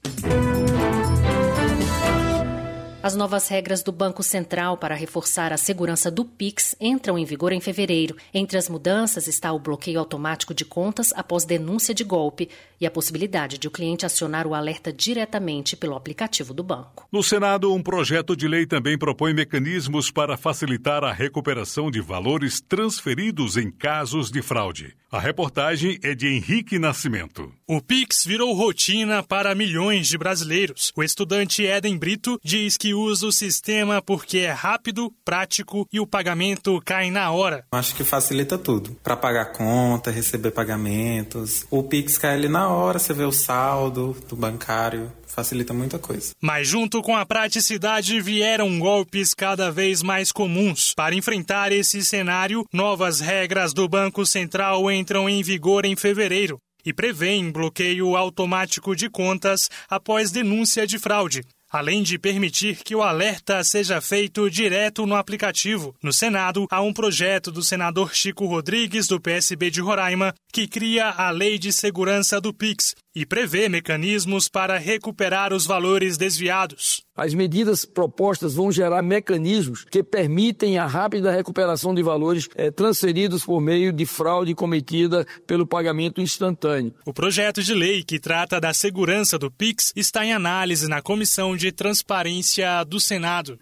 As novas regras do Banco Central para reforçar a segurança do Pix entram em vigor em fevereiro. Entre as mudanças está o bloqueio automático de contas após denúncia de golpe e a possibilidade de o cliente acionar o alerta diretamente pelo aplicativo do banco. No Senado, um projeto de lei também propõe mecanismos para facilitar a recuperação de valores transferidos em casos de fraude. A reportagem é de Henrique Nascimento. O Pix virou rotina para milhões de brasileiros. O estudante Eden Brito diz que usa o sistema porque é rápido, prático e o pagamento cai na hora. Acho que facilita tudo. Para pagar conta, receber pagamentos. O Pix cai ali na hora, você vê o saldo do bancário. Facilita muita coisa. Mas junto com a praticidade vieram golpes cada vez mais comuns. Para enfrentar esse cenário, novas regras do Banco Central entram em vigor em fevereiro e prevêem bloqueio automático de contas após denúncia de fraude, além de permitir que o alerta seja feito direto no aplicativo. No Senado, há um projeto do senador Chico Rodrigues, do P S B de Roraima, que cria a Lei de Segurança do Pix e prevê mecanismos para recuperar os valores desviados. As medidas propostas vão gerar mecanismos que permitem a rápida recuperação de valores eh, transferidos por meio de fraude cometida pelo pagamento instantâneo. O projeto de lei que trata da segurança do Pix está em análise na Comissão de Transparência do Senado.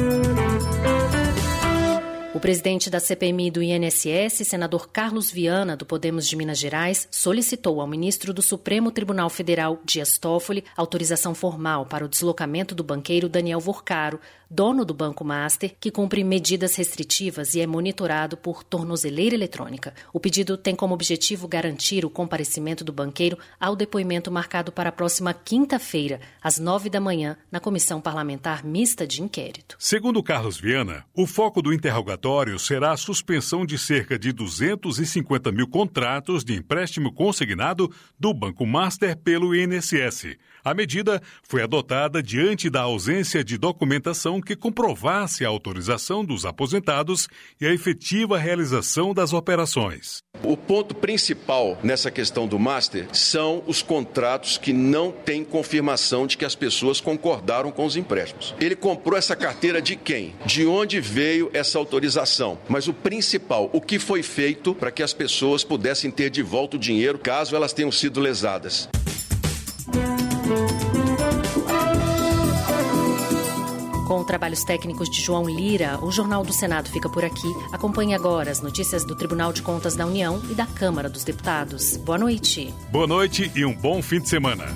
O presidente da C P M I do I N S S, senador Carlos Viana, do Podemos de Minas Gerais, solicitou ao ministro do Supremo Tribunal Federal, Dias Toffoli, autorização formal para o deslocamento do banqueiro Daniel Vorcaro, dono do Banco Master, que cumpre medidas restritivas e é monitorado por tornozeleira eletrônica. O pedido tem como objetivo garantir o comparecimento do banqueiro ao depoimento marcado para a próxima quinta-feira, às nove da manhã, na Comissão Parlamentar Mista de Inquérito. Segundo Carlos Viana, o foco do interrogatório será a suspensão de cerca de duzentos e cinquenta mil contratos de empréstimo consignado do Banco Master pelo I N S S. A medida foi adotada diante da ausência de documentação que comprovasse a autorização dos aposentados e a efetiva realização das operações. O ponto principal nessa questão do Master são os contratos que não têm confirmação de que as pessoas concordaram com os empréstimos. Ele comprou essa carteira de quem? De onde veio essa autorização? Mas o principal, o que foi feito para que as pessoas pudessem ter de volta o dinheiro caso elas tenham sido lesadas. Com trabalhos técnicos de João Lira, o Jornal do Senado fica por aqui. Acompanhe agora as notícias do Tribunal de Contas da União e da Câmara dos Deputados. Boa noite. Boa noite e um bom fim de semana.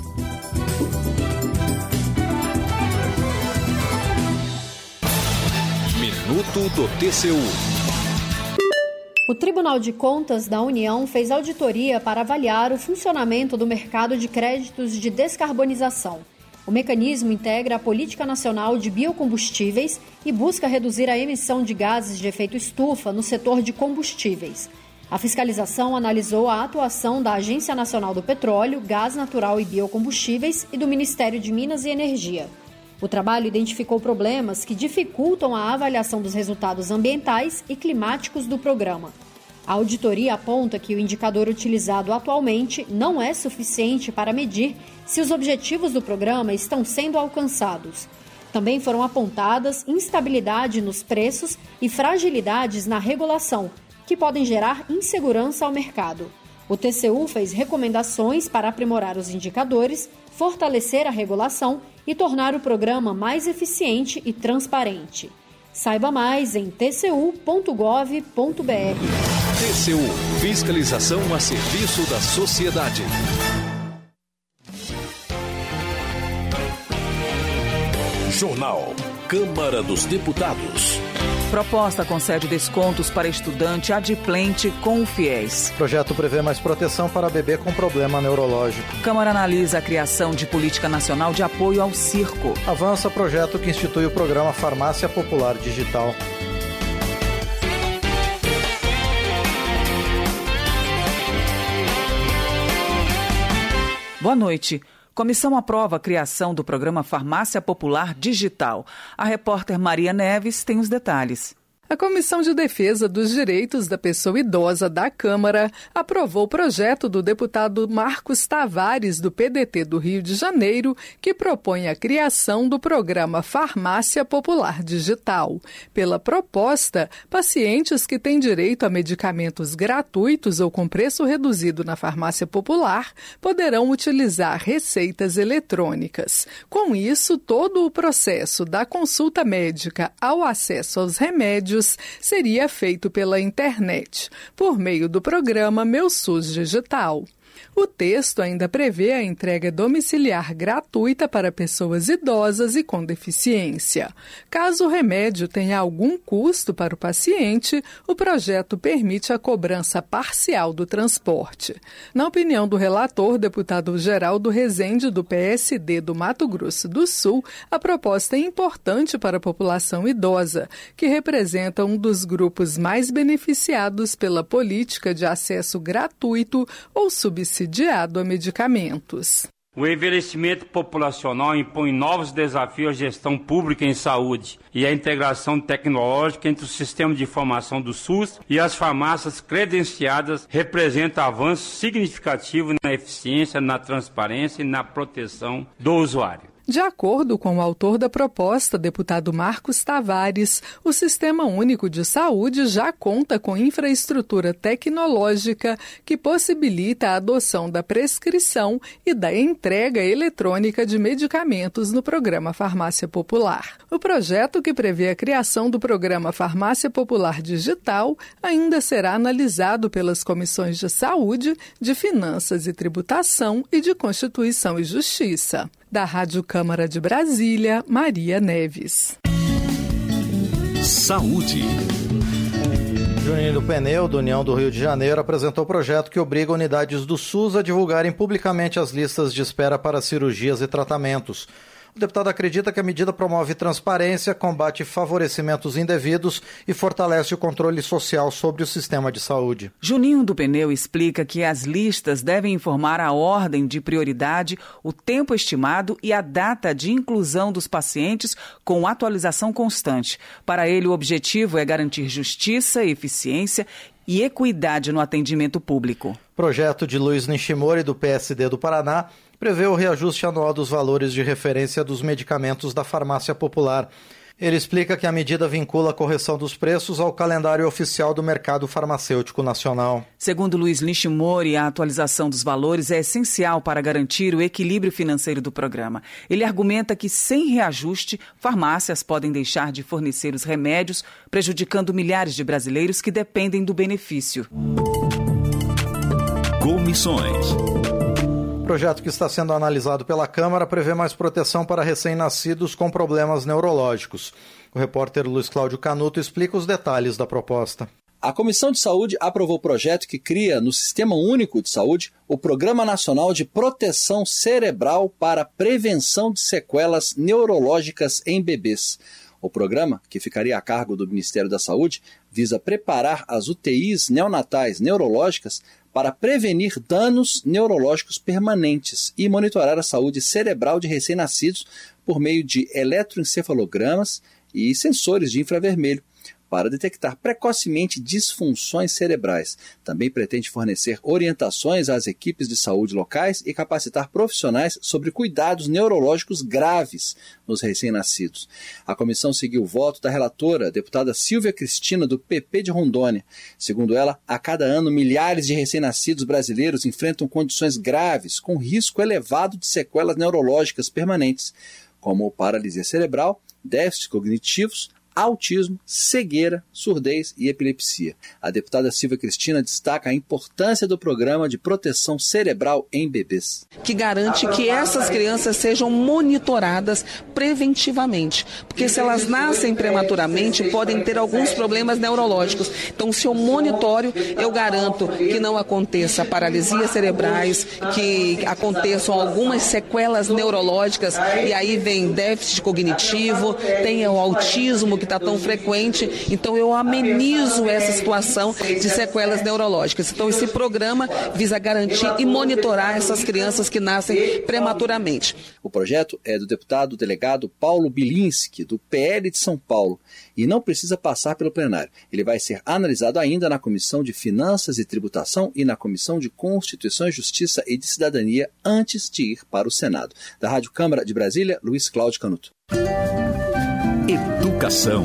Minuto do T C U. O Tribunal de Contas da União fez auditoria para avaliar o funcionamento do mercado de créditos de descarbonização. O mecanismo integra a Política Nacional de Biocombustíveis e busca reduzir a emissão de gases de efeito estufa no setor de combustíveis. A fiscalização analisou a atuação da Agência Nacional do Petróleo, Gás Natural e Biocombustíveis e do Ministério de Minas e Energia. O trabalho identificou problemas que dificultam a avaliação dos resultados ambientais e climáticos do programa. A auditoria aponta que o indicador utilizado atualmente não é suficiente para medir se os objetivos do programa estão sendo alcançados. Também foram apontadas instabilidade nos preços e fragilidades na regulação, que podem gerar insegurança ao mercado. O T C U fez recomendações para aprimorar os indicadores, fortalecer a regulação e tornar o programa mais eficiente e transparente. Saiba mais em t c u ponto gov ponto b r. T C U – Fiscalização a serviço da sociedade. Jornal Câmara dos Deputados. Proposta concede descontos para estudante adimplente com o FIES. O projeto prevê mais proteção para bebê com problema neurológico. Câmara analisa a criação de política nacional de apoio ao circo. Avança projeto que institui o programa Farmácia Popular Digital. Boa noite. Comissão aprova a criação do programa Farmácia Popular Digital. A repórter Maria Neves tem os detalhes. A Comissão de Defesa dos Direitos da Pessoa Idosa da Câmara aprovou o projeto do deputado Marcos Tavares, do P D T do Rio de Janeiro, que propõe a criação do programa Farmácia Popular Digital. Pela proposta, pacientes que têm direito a medicamentos gratuitos ou com preço reduzido na farmácia popular poderão utilizar receitas eletrônicas. Com isso, todo o processo da consulta médica ao acesso aos remédios seria feito pela internet, por meio do programa Meu SUS Digital. O texto ainda prevê a entrega domiciliar gratuita para pessoas idosas e com deficiência. Caso o remédio tenha algum custo para o paciente, o projeto permite a cobrança parcial do transporte. Na opinião do relator, deputado Geraldo Rezende, do P S D do Mato Grosso do Sul, a proposta é importante para a população idosa, que representa um dos grupos mais beneficiados pela política de acesso gratuito ou subsidiado a medicamentos. O envelhecimento populacional impõe novos desafios à gestão pública em saúde e à integração tecnológica entre o sistema de informação do SUS e as farmácias credenciadas representa avanço significativo na eficiência, na transparência e na proteção do usuário. De acordo com o autor da proposta, deputado Marcos Tavares, o Sistema Único de Saúde já conta com infraestrutura tecnológica que possibilita a adoção da prescrição e da entrega eletrônica de medicamentos no programa Farmácia Popular. O projeto, que prevê a criação do programa Farmácia Popular Digital, ainda será analisado pelas comissões de Saúde, de Finanças e Tributação e de Constituição e Justiça. Da Rádio Câmara de Brasília, Maria Neves. Saúde. Juninho do Pneu, da União do Rio de Janeiro, apresentou o projeto que obriga unidades do SUS a divulgarem publicamente as listas de espera para cirurgias e tratamentos. O deputado acredita que a medida promove transparência, combate favorecimentos indevidos e fortalece o controle social sobre o sistema de saúde. Juninho do Pneu explica que as listas devem informar a ordem de prioridade, o tempo estimado e a data de inclusão dos pacientes com atualização constante. Para ele, o objetivo é garantir justiça, eficiência e equidade no atendimento público. Projeto de Luiz Nishimori, do P S D do Paraná, prevê o reajuste anual dos valores de referência dos medicamentos da farmácia popular. Ele explica que a medida vincula a correção dos preços ao calendário oficial do mercado farmacêutico nacional. Segundo Luiz Nishimori, a atualização dos valores é essencial para garantir o equilíbrio financeiro do programa. Ele argumenta que, sem reajuste, farmácias podem deixar de fornecer os remédios, prejudicando milhares de brasileiros que dependem do benefício. Comissões. O projeto que está sendo analisado pela Câmara prevê mais proteção para recém-nascidos com problemas neurológicos. O repórter Luiz Cláudio Canuto explica os detalhes da proposta. A Comissão de Saúde aprovou o projeto que cria, no Sistema Único de Saúde, o Programa Nacional de Proteção Cerebral para Prevenção de Sequelas Neurológicas em Bebês. O programa, que ficaria a cargo do Ministério da Saúde, visa preparar as U T Is neonatais neurológicas para prevenir danos neurológicos permanentes e monitorar a saúde cerebral de recém-nascidos por meio de eletroencefalogramas e sensores de infravermelho, para detectar precocemente disfunções cerebrais. Também pretende fornecer orientações às equipes de saúde locais e capacitar profissionais sobre cuidados neurológicos graves nos recém-nascidos. A comissão seguiu o voto da relatora, a deputada Silvia Cristina, do P P de Rondônia. Segundo ela, a cada ano, milhares de recém-nascidos brasileiros enfrentam condições graves, com risco elevado de sequelas neurológicas permanentes, como paralisia cerebral, déficits cognitivos, autismo, cegueira, surdez e epilepsia. A deputada Silvia Cristina destaca a importância do programa de proteção cerebral em bebês. Que garante que essas crianças sejam monitoradas preventivamente, porque se elas nascem prematuramente, podem ter alguns problemas neurológicos. Então, se eu monitório, eu garanto que não aconteça paralisias cerebrais, que aconteçam algumas sequelas neurológicas, e aí vem déficit cognitivo, tem o autismo que está tão frequente, então eu amenizo essa situação de sequelas neurológicas. Então esse programa visa garantir e monitorar essas crianças que nascem prematuramente. O projeto é do deputado delegado Paulo Bilinski, do P L de São Paulo, e não precisa passar pelo plenário. Ele vai ser analisado ainda na Comissão de Finanças e Tributação e na Comissão de Constituição e Justiça e de Cidadania antes de ir para o Senado. Da Rádio Câmara de Brasília, Luiz Cláudio Canuto. Educação.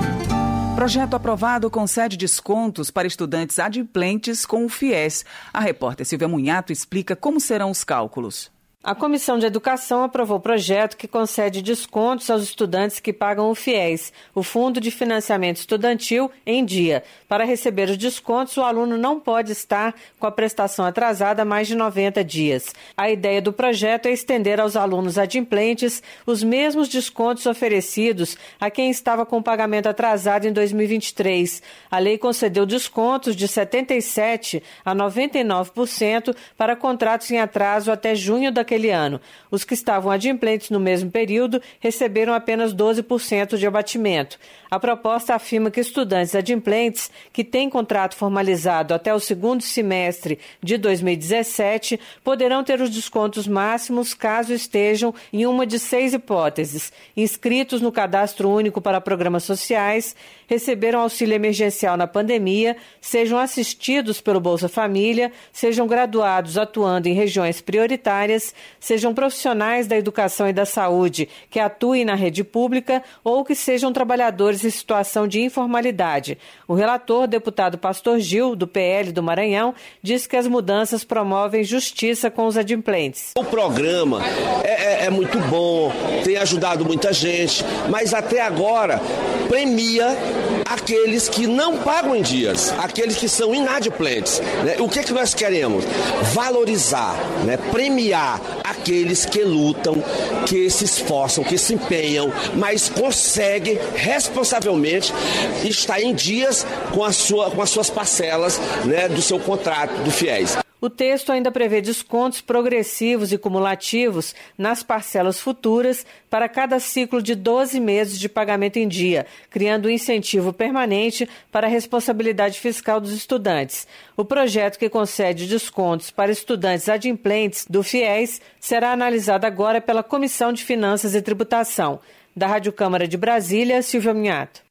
Projeto aprovado concede descontos para estudantes adimplentes com o FIES. A repórter Silvia Munhato explica como serão os cálculos. A Comissão de Educação aprovou o projeto que concede descontos aos estudantes que pagam o FIES, o Fundo de Financiamento Estudantil, em dia. Para receber os descontos, o aluno não pode estar com a prestação atrasada há mais de noventa dias. A ideia do projeto é estender aos alunos adimplentes os mesmos descontos oferecidos a quem estava com o pagamento atrasado em dois mil e vinte e três. A lei concedeu descontos de setenta e sete por cento a noventa e nove por cento para contratos em atraso até junho daquele Aquele ano. Os que estavam adimplentes no mesmo período receberam apenas doze por cento de abatimento. A proposta afirma que estudantes adimplentes que têm contrato formalizado até o segundo semestre de dois mil e dezessete poderão ter os descontos máximos caso estejam em uma de seis hipóteses: inscritos no Cadastro Único para Programas Sociais, receberam auxílio emergencial na pandemia, sejam assistidos pelo Bolsa Família, sejam graduados atuando em regiões prioritárias, sejam profissionais da educação e da saúde que atuem na rede pública ou que sejam trabalhadores em situação de informalidade. O relator, deputado Pastor Gil, do P L do Maranhão, diz que as mudanças promovem justiça com os adimplentes. O programa é, é, é muito bom, tem ajudado muita gente, mas até agora premia aqueles que não pagam em dias, aqueles que são inadimplentes. Né? O que, é que nós queremos? Valorizar, né? Premiar aqueles que lutam, que se esforçam, que se empenham, mas conseguem responsavelmente estar em dias com, a sua, com as suas parcelas, né, do seu contrato do FIES. O texto ainda prevê descontos progressivos e cumulativos nas parcelas futuras para cada ciclo de doze meses de pagamento em dia, criando um incentivo permanente para a responsabilidade fiscal dos estudantes. O projeto que concede descontos para estudantes adimplentes do FIES será analisado agora pela Comissão de Finanças e Tributação. Da Rádio Câmara de Brasília, Silvia Minhato.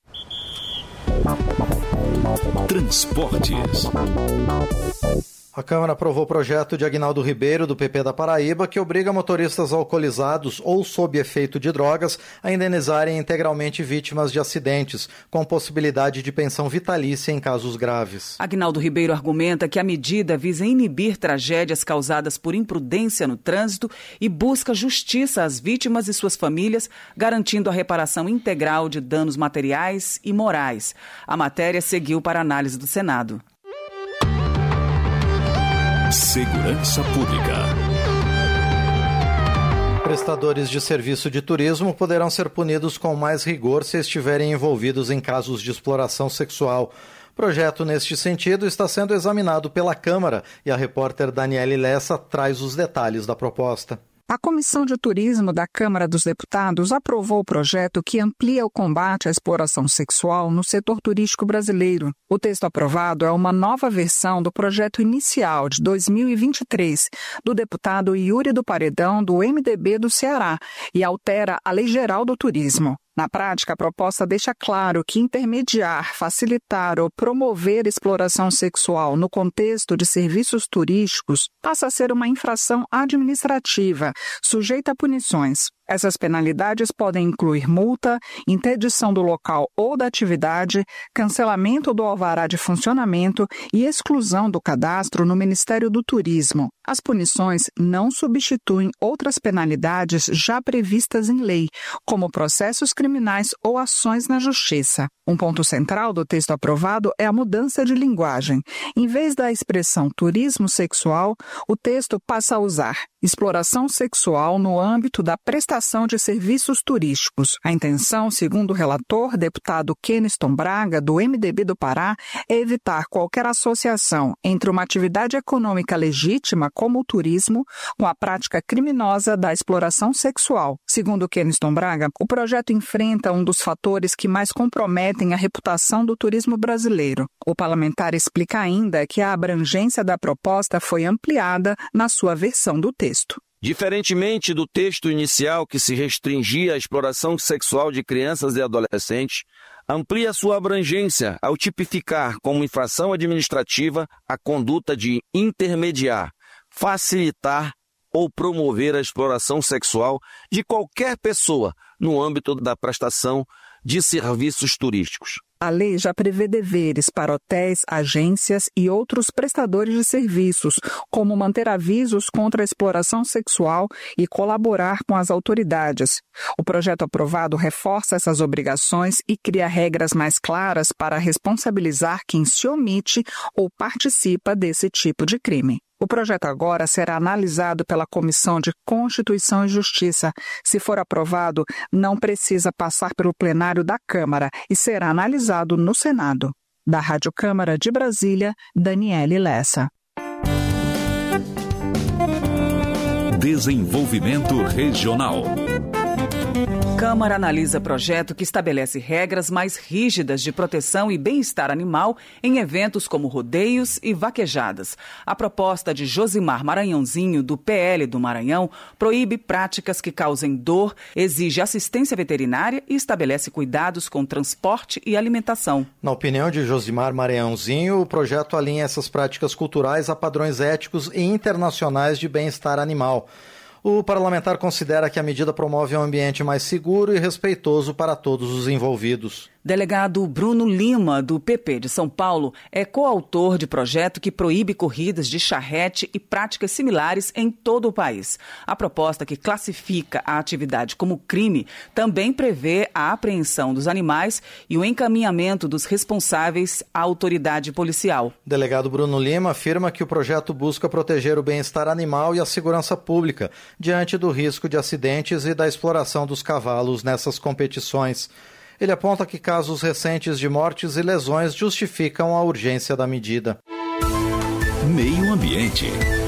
Transportes. A Câmara aprovou o projeto de Aguinaldo Ribeiro, do P P da Paraíba, que obriga motoristas alcoolizados ou sob efeito de drogas a indenizarem integralmente vítimas de acidentes, com possibilidade de pensão vitalícia em casos graves. Aguinaldo Ribeiro argumenta que a medida visa inibir tragédias causadas por imprudência no trânsito e busca justiça às vítimas e suas famílias, garantindo a reparação integral de danos materiais e morais. A matéria seguiu para análise do Senado. Segurança Pública. Prestadores de serviço de turismo poderão ser punidos com mais rigor se estiverem envolvidos em casos de exploração sexual. O projeto neste sentido está sendo examinado pela Câmara e a repórter Daniele Lessa traz os detalhes da proposta. A Comissão de Turismo da Câmara dos Deputados aprovou o projeto que amplia o combate à exploração sexual no setor turístico brasileiro. O texto aprovado é uma nova versão do projeto inicial de dois mil e vinte e três do deputado Yuri do Paredão, do M D B do Ceará, e altera a Lei Geral do Turismo. Na prática, a proposta deixa claro que intermediar, facilitar ou promover exploração sexual no contexto de serviços turísticos passa a ser uma infração administrativa, sujeita a punições. Essas penalidades podem incluir multa, interdição do local ou da atividade, cancelamento do alvará de funcionamento e exclusão do cadastro no Ministério do Turismo. As punições não substituem outras penalidades já previstas em lei, como processos criminais ou ações na Justiça. Um ponto central do texto aprovado é a mudança de linguagem. Em vez da expressão turismo sexual, o texto passa a usar exploração sexual no âmbito da prestação de serviços turísticos. A intenção, segundo o relator, deputado Keniston Braga, do M D B do Pará, é evitar qualquer associação entre uma atividade econômica legítima, como o turismo, com a prática criminosa da exploração sexual. Segundo Keniston Braga, o projeto enfrenta um dos fatores que mais comprometem a reputação do turismo brasileiro. O parlamentar explica ainda que a abrangência da proposta foi ampliada na sua versão do texto. Diferentemente do texto inicial que se restringia à exploração sexual de crianças e adolescentes, amplia sua abrangência ao tipificar como infração administrativa a conduta de intermediar, facilitar ou promover a exploração sexual de qualquer pessoa no âmbito da prestação de serviços turísticos. A lei já prevê deveres para hotéis, agências e outros prestadores de serviços, como manter avisos contra a exploração sexual e colaborar com as autoridades. O projeto aprovado reforça essas obrigações e cria regras mais claras para responsabilizar quem se omite ou participa desse tipo de crime. O projeto agora será analisado pela Comissão de Constituição e Justiça. Se for aprovado, não precisa passar pelo plenário da Câmara e será analisado no Senado. Da Rádio Câmara de Brasília, Daniele Lessa. Desenvolvimento Regional. Câmara analisa projeto que estabelece regras mais rígidas de proteção e bem-estar animal em eventos como rodeios e vaquejadas. A proposta de Josimar Maranhãozinho, do P L do Maranhão, proíbe práticas que causem dor, exige assistência veterinária e estabelece cuidados com transporte e alimentação. Na opinião de Josimar Maranhãozinho, o projeto alinha essas práticas culturais a padrões éticos e internacionais de bem-estar animal. O parlamentar considera que a medida promove um ambiente mais seguro e respeitoso para todos os envolvidos. Delegado Bruno Lima, do P P de São Paulo, é coautor de projeto que proíbe corridas de charrete e práticas similares em todo o país. A proposta, que classifica a atividade como crime, também prevê a apreensão dos animais e o encaminhamento dos responsáveis à autoridade policial. Delegado Bruno Lima afirma que o projeto busca proteger o bem-estar animal e a segurança pública diante do risco de acidentes e da exploração dos cavalos nessas competições. Ele aponta que casos recentes de mortes e lesões justificam a urgência da medida. Meio Ambiente.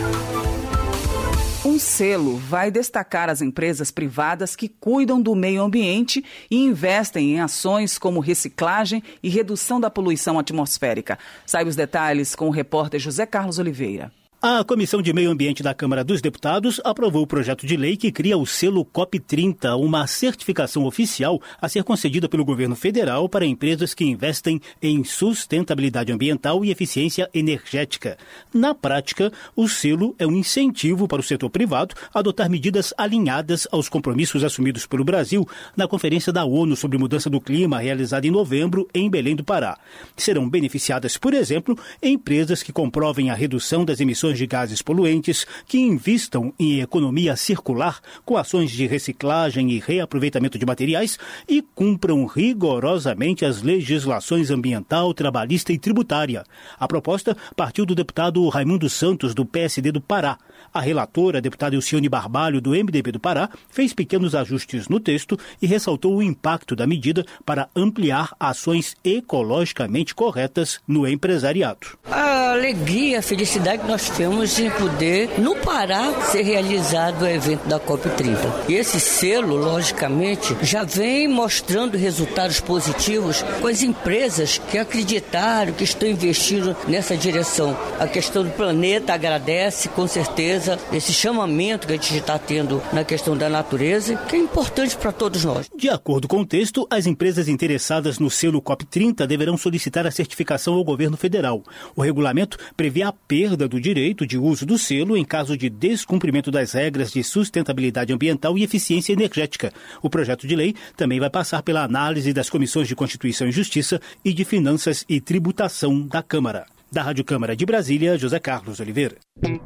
Um selo vai destacar as empresas privadas que cuidam do meio ambiente e investem em ações como reciclagem e redução da poluição atmosférica. Saiba os detalhes com o repórter José Carlos Oliveira. A Comissão de Meio Ambiente da Câmara dos Deputados aprovou o projeto de lei que cria o selo C O P trinta, uma certificação oficial a ser concedida pelo governo federal para empresas que investem em sustentabilidade ambiental e eficiência energética. Na prática, o selo é um incentivo para o setor privado a adotar medidas alinhadas aos compromissos assumidos pelo Brasil na Conferência da ONU sobre Mudança do Clima, realizada em novembro em Belém do Pará. Serão beneficiadas, por exemplo, empresas que comprovem a redução das emissões emissões de gases poluentes, que invistam em economia circular com ações de reciclagem e reaproveitamento de materiais e cumpram rigorosamente as legislações ambiental, trabalhista e tributária. A proposta partiu do deputado Raimundo Santos, do P S D do Pará. A relatora, a deputada Elciane Barbalho, do M D B do Pará, fez pequenos ajustes no texto e ressaltou o impacto da medida para ampliar ações ecologicamente corretas no empresariado. A alegria, a felicidade que nós temos de poder, no Pará, ser realizado o evento da COP trinta. E esse selo, logicamente, já vem mostrando resultados positivos com as empresas que acreditaram, que estão investindo nessa direção. A questão do planeta agradece, com certeza, esse chamamento que a gente está tendo na questão da natureza, que é importante para todos nós. De acordo com o texto, as empresas interessadas no selo COP trinta deverão solicitar a certificação ao governo federal. O regulamento prevê a perda do direito de uso do selo em caso de descumprimento das regras de sustentabilidade ambiental e eficiência energética. O projeto de lei também vai passar pela análise das comissões de Constituição e Justiça e de Finanças e Tributação da Câmara. Da Rádio Câmara de Brasília, José Carlos Oliveira.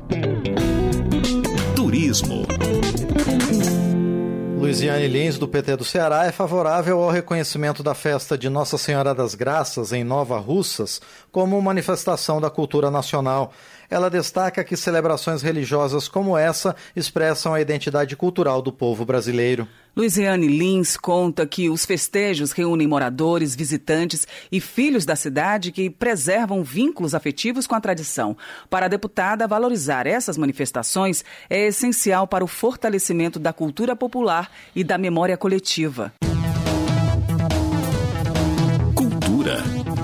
Turismo. Luiziane Lins, do P T do Ceará, é favorável ao reconhecimento da festa de Nossa Senhora das Graças em Nova Russas como manifestação da cultura nacional. Ela destaca que celebrações religiosas como essa expressam a identidade cultural do povo brasileiro. Luiziane Lins conta que os festejos reúnem moradores, visitantes e filhos da cidade que preservam vínculos afetivos com a tradição. Para a deputada, valorizar essas manifestações é essencial para o fortalecimento da cultura popular e da memória coletiva. Cultura.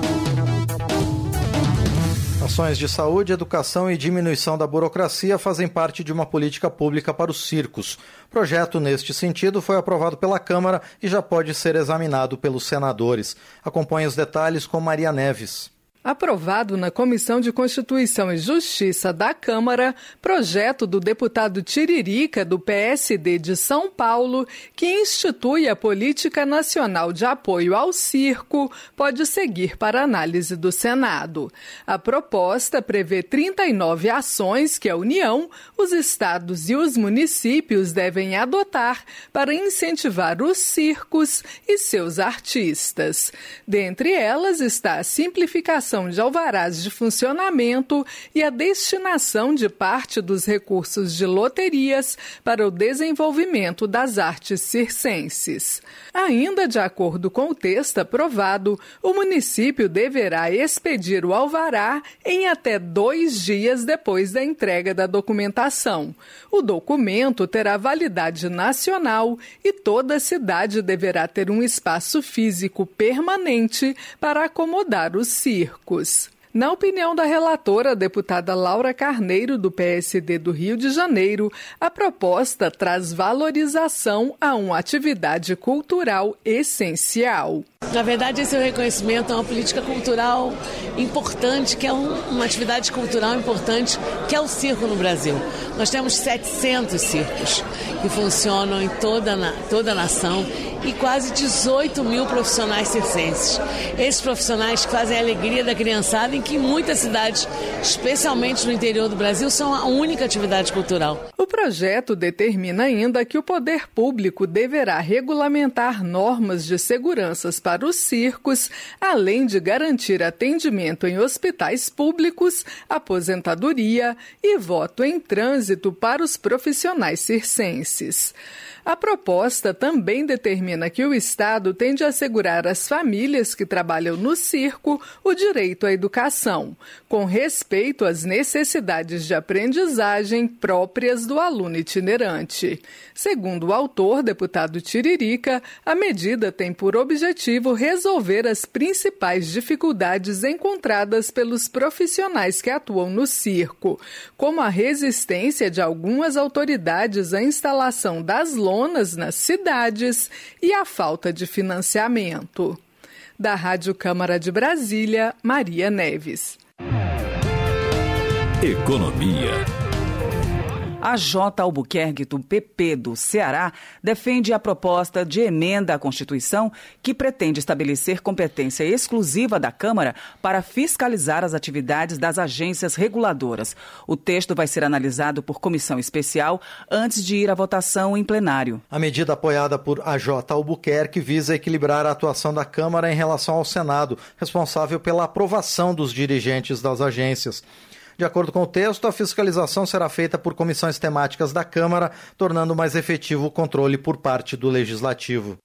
Ações de saúde, educação e diminuição da burocracia fazem parte de uma política pública para os circos. O projeto, neste sentido, foi aprovado pela Câmara e já pode ser examinado pelos senadores. Acompanhe os detalhes com Maria Neves. Aprovado na Comissão de Constituição e Justiça da Câmara, projeto do deputado Tiririca, do P S D de São Paulo, que institui a Política Nacional de Apoio ao Circo, pode seguir para análise do Senado. A proposta prevê trinta e nove ações que a União, os estados e os municípios devem adotar para incentivar os circos e seus artistas. Dentre elas está a simplificação de alvarás de funcionamento e a destinação de parte dos recursos de loterias para o desenvolvimento das artes circenses. Ainda de acordo com o texto aprovado, o município deverá expedir o alvará em até dois dias depois da entrega da documentação. O documento terá validade nacional e toda a cidade deverá ter um espaço físico permanente para acomodar os circos. Na opinião da relatora, a deputada Laura Carneiro, do P S D do Rio de Janeiro, a proposta traz valorização a uma atividade cultural essencial. Na verdade, esse é o reconhecimento a uma política cultural importante, que é um, uma atividade cultural importante, que é o circo no Brasil. Nós temos setecentos circos que funcionam em toda, na, toda a nação e quase dezoito mil profissionais circenses. Esses profissionais que fazem a alegria da criançada, em que muitas cidades, especialmente no interior do Brasil, são a única atividade cultural. O projeto determina ainda que o poder público deverá regulamentar normas de segurança para os circos, além de garantir atendimento em hospitais públicos, aposentadoria e voto em trânsito para os profissionais circenses. A proposta também determina que o Estado tem de assegurar às famílias que trabalham no circo o direito à educação, com respeito às necessidades de aprendizagem próprias do aluno itinerante. Segundo o autor, deputado Tiririca, a medida tem por objetivo resolver as principais dificuldades encontradas pelos profissionais que atuam no circo, como a resistência de algumas autoridades à instalação das lonas nas cidades e a falta de financiamento. Da Rádio Câmara de Brasília, Maria Neves. Economia. A J. Albuquerque, do P P do Ceará, defende a proposta de emenda à Constituição que pretende estabelecer competência exclusiva da Câmara para fiscalizar as atividades das agências reguladoras. O texto vai ser analisado por comissão especial antes de ir à votação em plenário. A medida apoiada por A J. Albuquerque visa equilibrar a atuação da Câmara em relação ao Senado, responsável pela aprovação dos dirigentes das agências. De acordo com o texto, a fiscalização será feita por comissões temáticas da Câmara, tornando mais efetivo o controle por parte do Legislativo.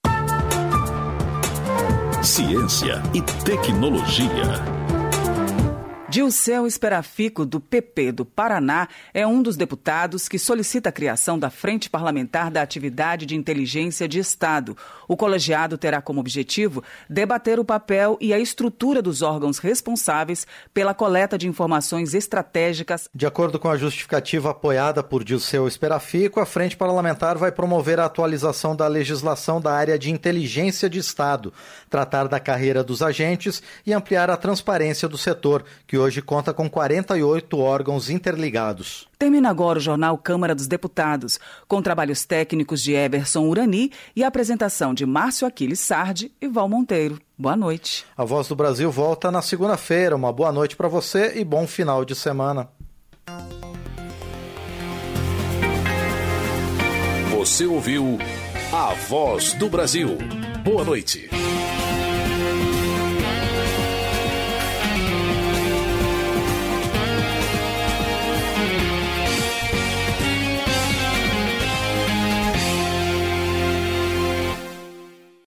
Ciência e tecnologia. Dilceu Esperafico, do P P do Paraná, é um dos deputados que solicita a criação da Frente Parlamentar da Atividade de Inteligência de Estado. O colegiado terá como objetivo debater o papel e a estrutura dos órgãos responsáveis pela coleta de informações estratégicas. De acordo com a justificativa apoiada por Dilceu Esperafico, a Frente Parlamentar vai promover a atualização da legislação da área de inteligência de Estado, tratar da carreira dos agentes e ampliar a transparência do setor, que hoje conta com quarenta e oito órgãos interligados. Termina agora o jornal Câmara dos Deputados, com trabalhos técnicos de Eberson Urani e a apresentação de Márcio Aquiles Sardi e Val Monteiro. Boa noite. A Voz do Brasil volta na segunda-feira. Uma boa noite para você e bom final de semana. Você ouviu A Voz do Brasil. Boa noite.